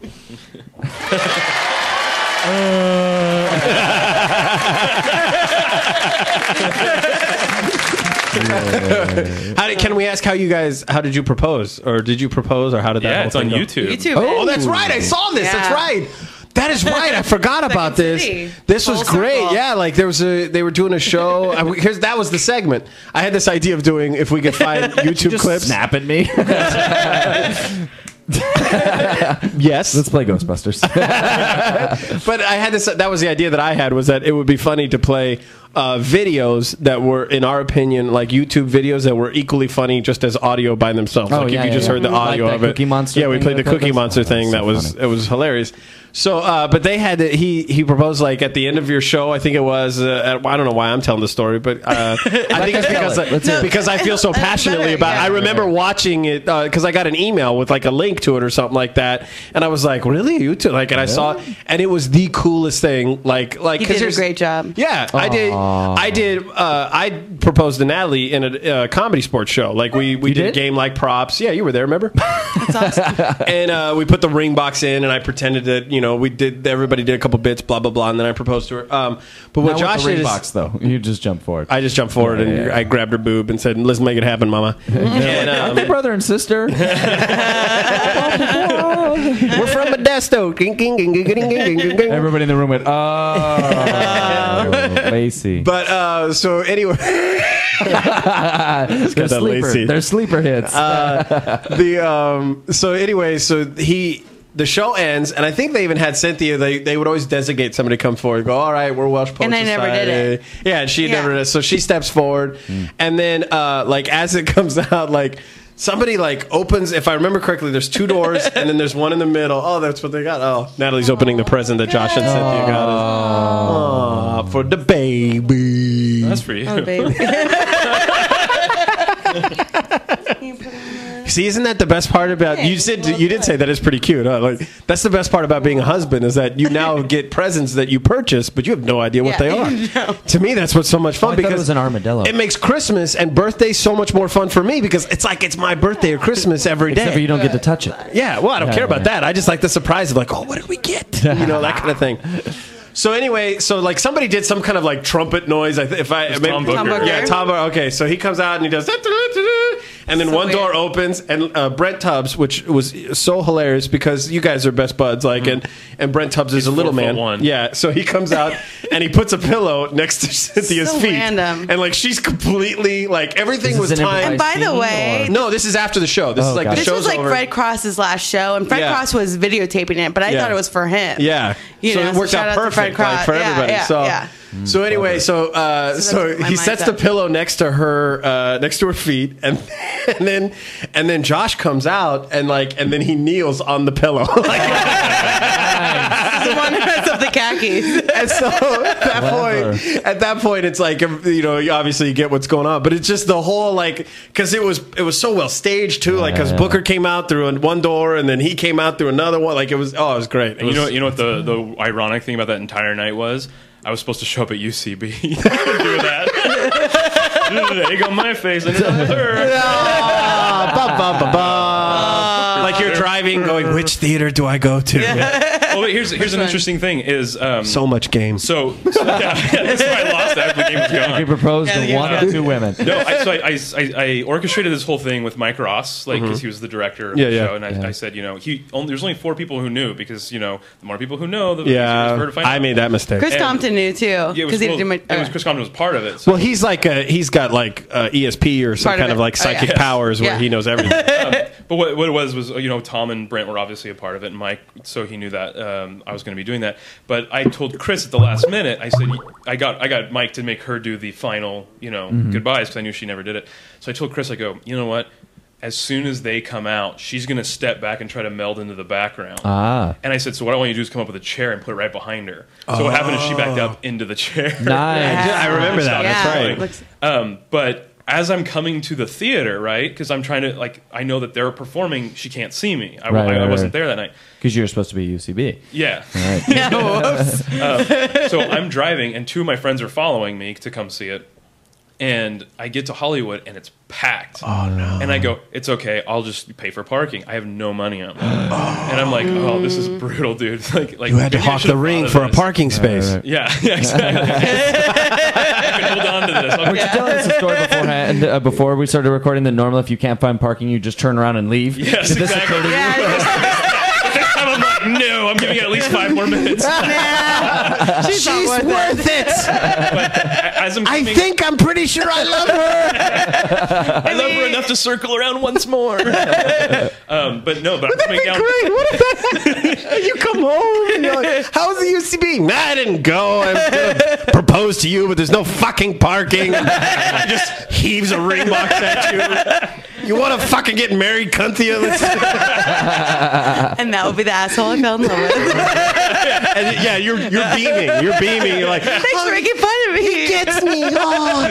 how did, can we ask how you guys? How did you propose, or did you propose, or how did that? Yeah, whole it's on thing go? YouTube. YouTube. Oh, that's right. I saw this. That's Yeah. right. That is right. I forgot about this. City. This was Full great. circle. Yeah, like there was a. They were doing a show. I, here's that was the segment. I had this idea of doing if we could find YouTube Just clips. snap at me. Yes, Let's play Ghostbusters. but I had this. That was the idea that I had, was that it would be funny to play uh, videos that were, in our opinion, like YouTube videos that were equally funny just as audio by themselves. Oh, like yeah, if you yeah, just yeah. heard the Like audio that of it. Cookie Monster Yeah, we thing played that the I Cookie played? Monster Oh, thing. that's That so was funny. it was hilarious. So, uh, but they had to, he he proposed like at the end of your show. I think it was. Uh, at, I don't know why I'm telling the story, but uh, I think it's because I, Let's hear it. because I feel so It's passionately better, about it. yeah. I remember watching it because I got an email with like a link to it or something like that, and I was like, "Really, YouTube?" Like, and I saw it, and it was the coolest thing. Like, like You 'cause did a there's- great job. Yeah, I did. I did. Uh, I proposed to Natalie in a uh, comedy sports show. Like we we You did, did? game like props. Yeah, you were there. Remember? That's awesome. and uh, we put the ring box in, and I pretended that you know we did. Everybody did a couple bits, blah blah blah, and then I proposed to her. Um, but what Not Josh with the did ring is, box though. You just jump forward. I just jumped forward Yeah, and yeah, yeah. I grabbed her boob and said, "Let's make it happen, Mama." and, Aren't um, they brother and sister? we're from Modesto. Ging, ging, ging, ging, ging, ging, ging, ging. Everybody in the room went, oh, Lacey. But uh, so anyway, they're, that sleeper, Lacey. they're sleeper hits. the um, so anyway, so he. The show ends, and I think they even had Cynthia. They they would always designate somebody to come forward and go, all right, we're Welsh Poet And I never did Society. it. Yeah, and she Yeah. never did. So she steps forward, and then uh, like as it comes out, like somebody like opens. If I remember correctly, there's two doors, and then there's one in the middle. Oh, that's what they got. Oh, Natalie's opening the present that Josh and Cynthia got us. Aw, for the baby. That's for you. Oh, baby. See, isn't that the best part about you? Did you did say that is pretty cute? Huh? Like that's the best part about being a husband is that you now get presents that you purchase, but you have no idea what Yeah. they are. To me, that's what's so much fun I thought because it was an armadillo. It makes Christmas and birthdays so much more fun for me because it's like it's my birthday or Christmas every day. Except for you don't get to touch it. Yeah, well, I don't Yeah, care about yeah. that. I just like the surprise of like, oh, what did we get? You know, that kind of thing. So anyway, so like somebody did some kind of like trumpet noise. I th- if I maybe, Tom Booker. Tom Booker. yeah, Tom Booker. Okay, so he comes out and he does, and then So one door weird. opens and uh, Brent Tubbs, which was so hilarious because you guys are best buds, like, and and Brent Tubbs is a little four foot man. one. Yeah, so he comes out and he puts a pillow next to Cynthia's So feet, random. and like she's completely like everything Is was this an timed. And by the scene, way, or- No, this is after the show. This Oh, is like gotcha. the this show's was like over. Fred Cross's last show, and Fred Yeah. Cross was videotaping it, but I Yeah. thought it was for him. Yeah. You so know, it so worked shout out out to Fred perfect like, Cross. for Yeah, everybody. yeah, so yeah. so anyway, so uh, so that's my he sets mindset. the pillow next to her uh, next to her feet, and and then and then Josh comes out and like and then he kneels on the pillow. The one who has up the khakis. And so at that Clever. point, at that point, it's like you know, you obviously you get what's going on, but it's just the whole like because it was it was so well staged too, like because Yeah. Booker came out through one door and then he came out through another one, like it was oh, it was great. It You was- know, you know what the, the ironic thing about that entire night was? I was supposed to show up at U C B do that. Egg on my face and it's on her. Ah, ba, ba, ba, ba. Like you're driving, going, which theater do I go to? Well, wait, here's here's an one? interesting thing is um, So much game. so, so yeah, that's why I lost after the game was He gone. proposed Yeah, to yeah. one or two women. No, I, so I, I, I, I orchestrated this whole thing with Mike Ross, like because he was the director of Yeah, the yeah. show, and I, Yeah. I said, you know, he only, there's only four people who knew because you know the more people who know, the easier it is for her Yeah, to find I out. made that mistake. Chris And- Compton knew too, Yeah, it because was, he well, did my. it was uh, Chris Compton was part of it. So. Well, he's like a, he's got like uh, E S P or some Part of kind of it. like Oh, yeah. psychic Yes. powers where Yeah. he knows everything. But what, what it was was you know Tom and Brent were obviously a part of it, and Mike, so he knew that um, I was going to be doing that. But I told Chris at the last minute, I said I got I got Mike to make her do the final you know goodbyes because I knew she never did it. So I told Chris, I go, you know what? As soon as they come out, she's going to step back and try to meld into the background. Ah, And I said, so what I want you to do is come up with a chair and put it right behind her. So what happened is she backed up into the chair. nice. I remember that. yeah, That's right. looks- Um, but as I'm coming to the theater, right? Because I'm trying to, like, I know that they're performing. She can't see me. I, Right, I, I right, wasn't right. there that night. Because you're supposed to be U C B. Yeah. Yeah, whoops. Uh, so I'm driving, and two of my friends are following me to come see it. And I get to Hollywood, and it's packed. Oh, no. And I go, it's okay. I'll just pay for parking. I have no money on me. And I'm like, oh, this is brutal, dude. like, like You had to maybe I hawk should the have ring thought of for a this. parking space. right. Yeah, yeah, exactly. I can hold on to this. Were you Okay. telling us a story beforehand, uh, before we started recording that normal if you can't find parking, you just turn around and leave? Yes, Did this exactly. occur to you? Yeah, This time I'm like, no, I'm giving it at least five more minutes. yeah. She's, She's not worth, worth it. As I'm I coming, think I'm pretty sure I love her. I love her enough to circle around once more. um, but no, but I'm coming down. Great. What if that, you come home and you're like, how's the U C B? Nah, I didn't go. I was gonna propose to you, but there's no fucking parking. Just heaves a ring box at you. You want to fucking get married, Cynthia? Let's- And that would be the asshole I fell in love with. and yeah, you're you're beaming. You're beaming. You're like, Thanks for making fun of me. gets me. Oh.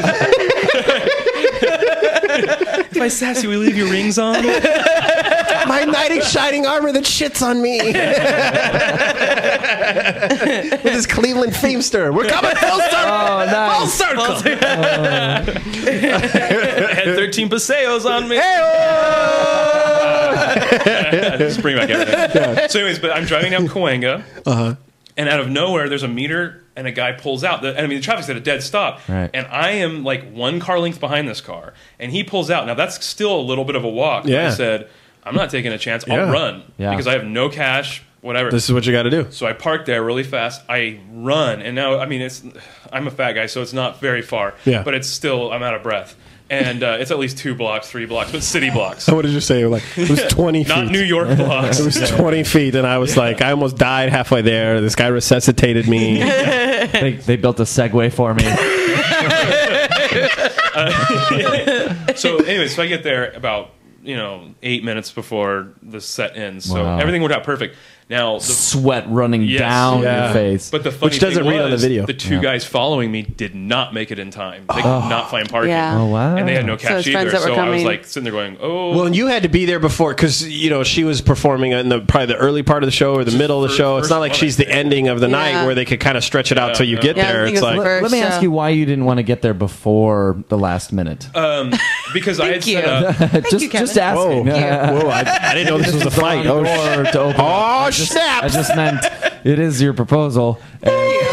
If I sassy, we leave your rings on. My knight in shining armor that shits on me. With his Cleveland Feimster. We're coming full circle. Oh, nice. Full circle. I had thirteen paseos on me. Just bring back everything. So, anyways, but I'm driving down Cahuenga, Uh-huh. and out of nowhere, there's a meter, and a guy pulls out. The, I mean, the traffic's at a dead stop, Right. and I am like one car length behind this car, and he pulls out. Now that's still a little bit of a walk. But Yeah. I said, I'm not taking a chance. I'll Yeah. run Yeah. because I have no cash. Whatever. This is what you got to do. So I park there really fast. I run, and now I mean it's. I'm a fat guy, so it's not very far. Yeah. But it's still I'm out of breath, and uh, it's at least two blocks, three blocks, but city blocks, What did you say? Like it was twenty not feet. New York blocks. It was twenty feet, and I was like, I almost died halfway there. This guy resuscitated me. They, they built a Segway for me. So anyway, so I get there about you know eight minutes before the set ends. So Wow. everything worked out perfect. Now the Sweat running Yes. down Yeah. your face. But the funny Which doesn't thing read was, on the video. the two Yeah. guys following me did not make it in time. They could not find parking. Yeah. Oh, wow. And they had no So cash his friends either. that were So I was coming- like sitting there going, "Oh, Well, and you had to be there before because you know she was performing in the probably the early part of the show or the middle of the first- show. It's not first like one, she's I the think. ending of the Yeah. night where they could kind of stretch it out Yeah, till you yeah. get Yeah, I there. think It's it was like the first Let me ask show. you why you didn't want to get there before the last minute. um, because I had Thank set you. up." just, you, Kevin. just asking. whoa, whoa! I, I didn't know this was a fight. Oh, Oh, door to open. oh I snap! just meant it is your proposal. And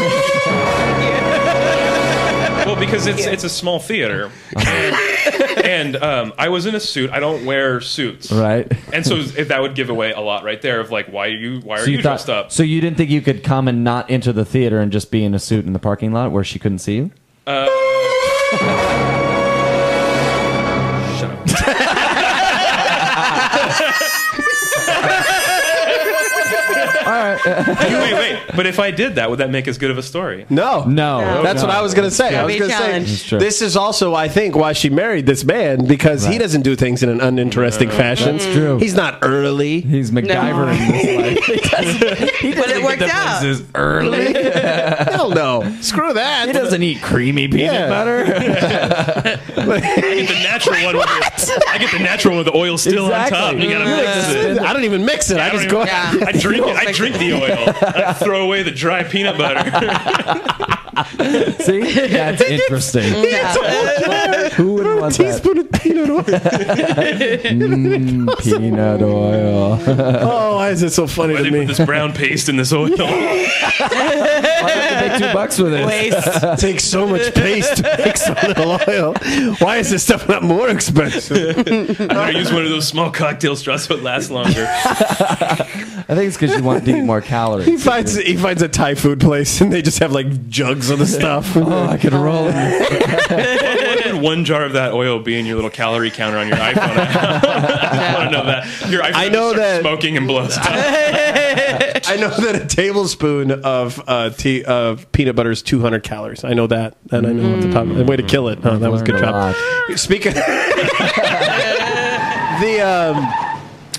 Well, because it's it's a small theater, and, and um, I was in a suit. I don't wear suits, right. and so if that would give away a lot right there of like why are you why are So you, you thought, dressed up? so you didn't think you could come and not enter the theater and just be in a suit in the parking lot where she couldn't see you? Uh, shut up. wait, wait. But if I did that, would that make as good of a story? No, No. That's no. what I was going to say. I That'd was be a going to challenge. say That's true. this is also, I think, why she married this man because he Right. doesn't do things in an uninteresting fashion. That's true. He's not early. He's MacGyver in this life. He doesn't, he But doesn't it get worked to out. places early. Hell no. Screw that. He doesn't eat creamy peanut Yeah. butter. I get the natural one. With the, I get the natural one with the oil still Exactly. on top. And you gotta mix it. I don't even mix it. I, I just don't go. Yeah. I drink it. I drink the oil. I throw away the dry peanut butter. See? That's interesting. Who would want that? Teaspoon of peanut oil. Mm, peanut oil. Oh, why is it so funny Why to they me? put this brown paste in this oil? I have to make two bucks with it. Waste. It takes so much paste to make so little oil. Why is this stuff not more expensive? I'm gonna use one of those small cocktail straws so it lasts longer. I think it's because you want to eat more He calories. finds he finds a Thai food place and they just have like jugs of the stuff. Oh, I could roll it. What would one jar of that oil be in your little calorie counter on your iPhone? I want to know that. Your iPhone I know just starts that- smoking and blows up. I know that a tablespoon of uh, tea, of peanut butter is two hundred calories. I know that, and I know at the top. A way to kill it. Oh, that was a good Learned a job. Speaking, the um,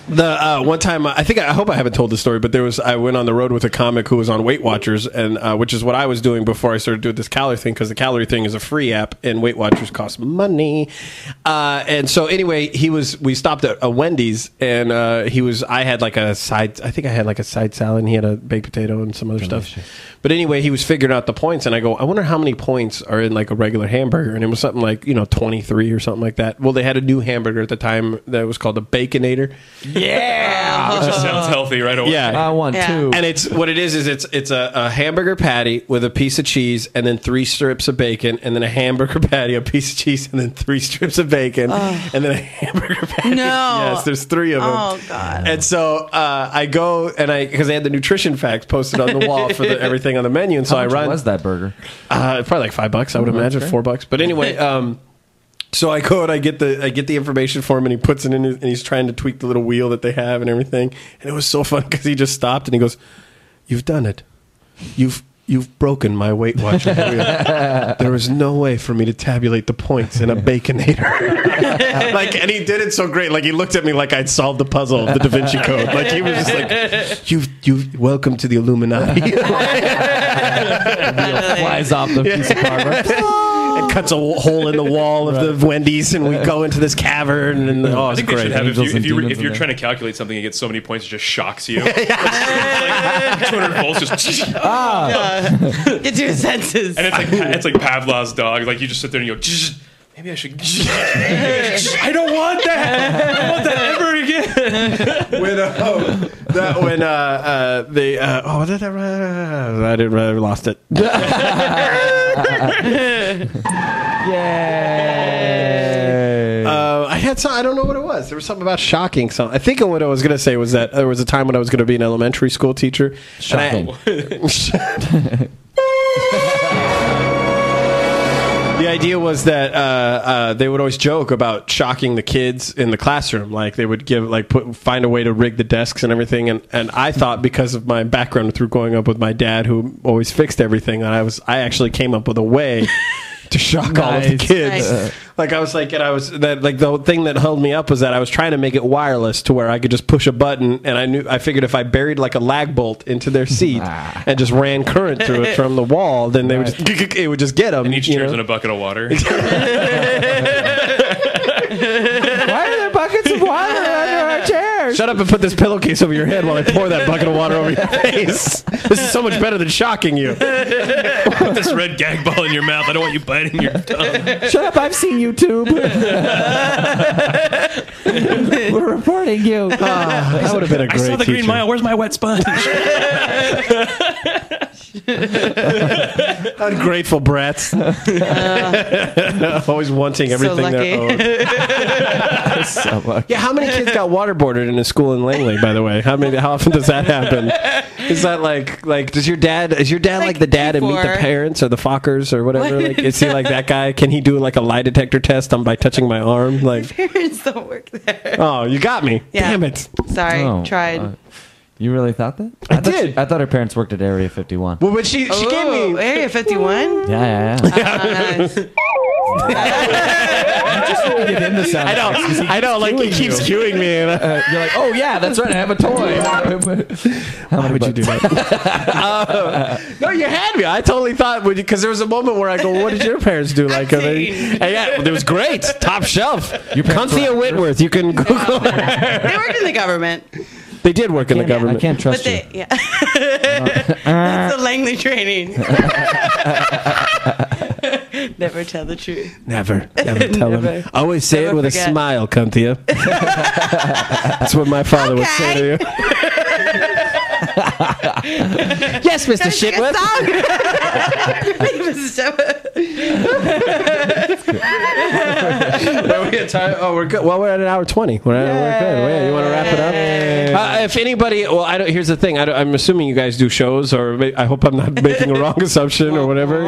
The uh, one time, I think I hope I haven't told the story, but there was I went on the road with a comic who was on Weight Watchers, and uh, which is what I was doing before I started doing this calorie thing, because the calorie thing is a free app, and Weight Watchers cost money. Uh, and so anyway, he was. We stopped at a Wendy's, and uh, he was. I had like a side. I think I had like a side salad. And he had a baked potato and some other Delicious. stuff. But anyway, he was figuring out the points, and I go, I wonder how many points are in like a regular hamburger, and it was something like you know twenty-three or something like that. Well, they had a new hamburger at the time that was called the Baconator. Yeah, Which just sounds healthy right away. Yeah, I want Yeah. two. and it's what it is is it's it's a, a hamburger patty with a piece of cheese and then three strips of bacon, and then a hamburger patty, a piece of cheese, and then three strips of bacon, and then a hamburger patty. No. Yes, there's three of them. Oh, God. And so uh, I go and I because they had the nutrition facts posted on the wall for the, everything on the menu, and so How I much run. was that burger? Uh, probably like five bucks, I would imagine, okay. four bucks. But anyway, um, so I go and I get the I get the information for him, and he puts it in, his, and he's trying to tweak the little wheel that they have and everything. And it was so fun because he just stopped and he goes, "You've done it. You've you've broken my Weight Watchers wheel. There was no way for me to tabulate the points in a Baconator." Like, and he did it so great. Like he looked at me like I'd solved the puzzle of the Da Vinci Code. Like he was just like, "You you welcome to the Illuminati." Flies off the piece of cardboard. It cuts a hole in the wall of the Wendy's, and we go into this cavern. And oh, I it's think they great. should have if you Angels if you and were, if demons you're in trying to calculate something and get so many points, it just shocks you. Like, like two hundred volts just Get to your senses. and it's like it's like Pavlov's dog. Like you just sit there and you go, maybe I should. I don't want that. I don't want that ever again. when uh, that when uh, uh, they uh, oh did I, I didn't I lost it. Yay! Uh, I had some. I don't know what it was. There was something about shocking. Something. I think what I was going to say was that there was a time when I was going to be an elementary school teacher. Shocking. And I- The idea was that uh, uh, they would always joke about shocking the kids in the classroom. Like they would give, like, put find a way to rig the desks and everything. And, and I thought because of my background through growing up with my dad, who always fixed everything, that I was I actually came up with a way to shock all of the Nice. kids. Nice. Like I was like, and I was that like the thing that held me up was that I was trying to make it wireless to where I could just push a button, and I knew I figured if I buried like a lag bolt into their seat and just ran current through it from the wall, then they would just it would just get them. And each you chair's know? in a bucket of water. Why are there buckets of water under our chairs? Shut up and put this pillowcase over your head while I pour that bucket of water over your face. This is so much better than shocking you. Put this red gag ball in your mouth. I don't want you biting your tongue. Shut up! I've seen YouTube. We're reporting you. That would have been a great I saw the Green teacher. Mile. Where's my wet sponge? Ungrateful brats. Always wanting everything they're owed. So much. Yeah, how many kids got waterboarded in a school in Langley, by the way? How many how often does that happen? Is that like like does your dad is your dad like, Like the dad in Meet the before. Parents or the Fockers or whatever? What? Like is he like that guy? Can he do like a lie detector test on by touching my arm? Like Parents don't work there. oh, you got me. Yeah. Damn it. Sorry, Oh, tried. uh, you really thought that? I thought did. she- I thought her parents worked at Area fifty-one. Well, but she she gave Ooh, me Area fifty-one? Yeah, yeah, yeah. Nice. Give him the sound I know, effects 'cause he I know, like he keeps cueing me. And I, Uh, you're like, oh yeah, that's right. I have a toy. How why would you do that? Uh, no, you had me. I totally thought because there was a moment where I go, "What did your parents do?" Like, are they, and yeah, it was great, top shelf. Your parents Cynthia were- Whitworth. You can Google her. They worked in the government. They did work in the I government. can't But trust you. they, yeah. That's the Langley training. Never tell the truth. Never, never tell Never. them. Always say Never it with forget. a smile, Cynthia. That's what my father would say to you. Yes, Mister Shitworth. Are we at time? Oh, we're good. Well, we're at an hour twenty. We're, at, we're good. Well, yeah, you want to wrap it up? Uh, if anybody, well, I don't. Here's the thing. I don't, I'm assuming you guys do shows, or ma- I hope I'm not making a wrong assumption or whatever.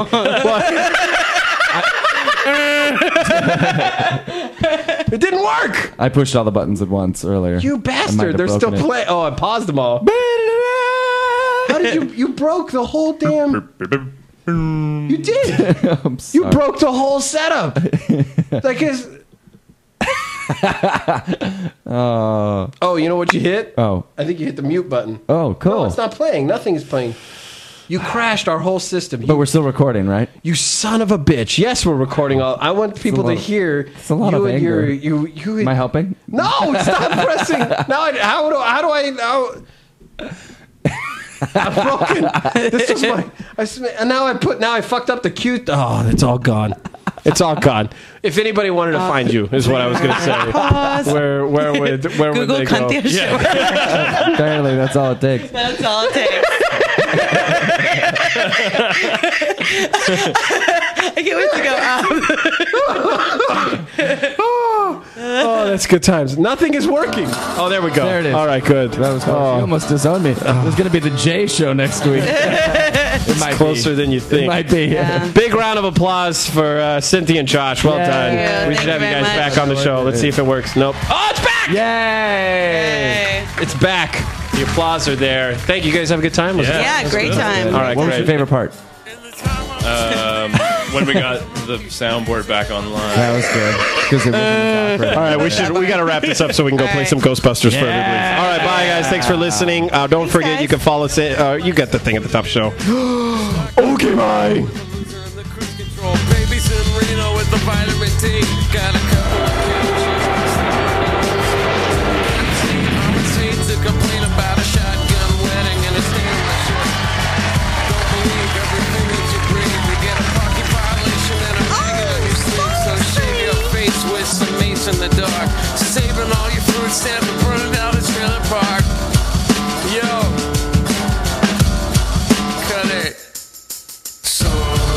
It didn't work. I pushed all the buttons at once earlier. You I might bastard! have They're still broken it. playing. Oh, I paused them all. How did you? You broke the whole damn. You did. I'm You sorry. broke the whole setup. Like, is Oh, Oh, you know what you hit? oh, I think you hit the mute button. oh, cool. No, it's not playing. Nothing is playing. You crashed our whole system. But You, we're still recording, right? you son of a bitch. Yes, we're recording all. I want people lot to of- hear it's a lot you of and your anger. you you. Am I helping? No, stop pressing. Now, I, how do how do I? How, I'm broken. This is my. I, sm- and now I put. Now I fucked up the cue. Oh, it's all gone. It's all gone. If anybody wanted to find you, is what I was going to say. Pause. Where where would where would Google they go? Cuntia Show. Apparently, that's all it takes. That's all it takes. I can't wait to go out. Oh, that's good times. Nothing is working. Oh, there we go. There it is. All right, good. That was close. Oh. You almost disowned me. There's going to be the J show next week. It might Closer be. than you It think. might be. Yeah. Big round of applause for uh, Cynthia and Josh. Well Yay. done. Yeah, we thank should have you you very guys much. back on the show. Let's see if it works. Nope. Oh, it's back! Yay! Hey. It's back. The applause are there. Thank you. Guys have a good time? Was it- Yeah, great time. All right, What was great. your favorite part? Um, when we got the soundboard back online. That was good. Because it wasn't as awkward. All right, we should we got to wrap this up so we can go All play right. some Ghostbusters for everybody. All right, bye guys. Thanks for listening. Uh, don't forget guys. you can follow us. In, uh, you got the thing at the top show. Okay, bye. The cruise control, babies in Reno with the vitamin D. Got a couple of kids to complain about a shotgun wedding and a stainless shirt. Don't believe everything that you breathe. You get a parking violation and a hanging on your sleeve. So shave your face with some mace in the dark. Saving all your food stamps and burning down the trailer park. Yo, cut it. So.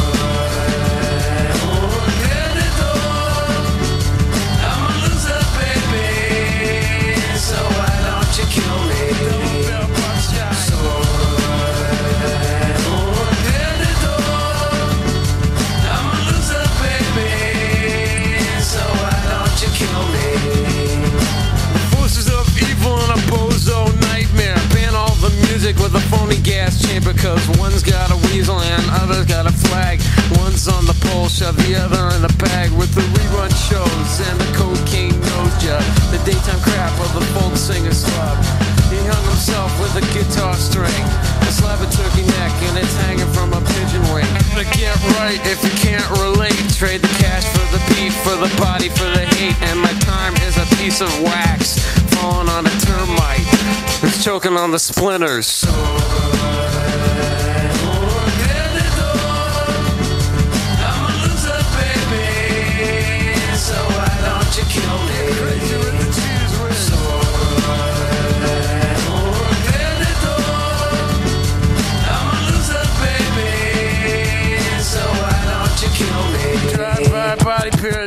With a phony gas chamber, cause one's got a weasel and other's got a flag. One's on the pole, shove the other in the bag. With the rerun shows and the cocaine nose job, the daytime crap of the folk singer slub. He hung himself with a guitar string, a slab of turkey neck, and it's hanging from a pigeon wing. To get right if you can't relate, trade the cash for the beef, for the body, for the hate. And my time is a piece of wax falling on a termite who's choking on the splinters. So Drive by body period.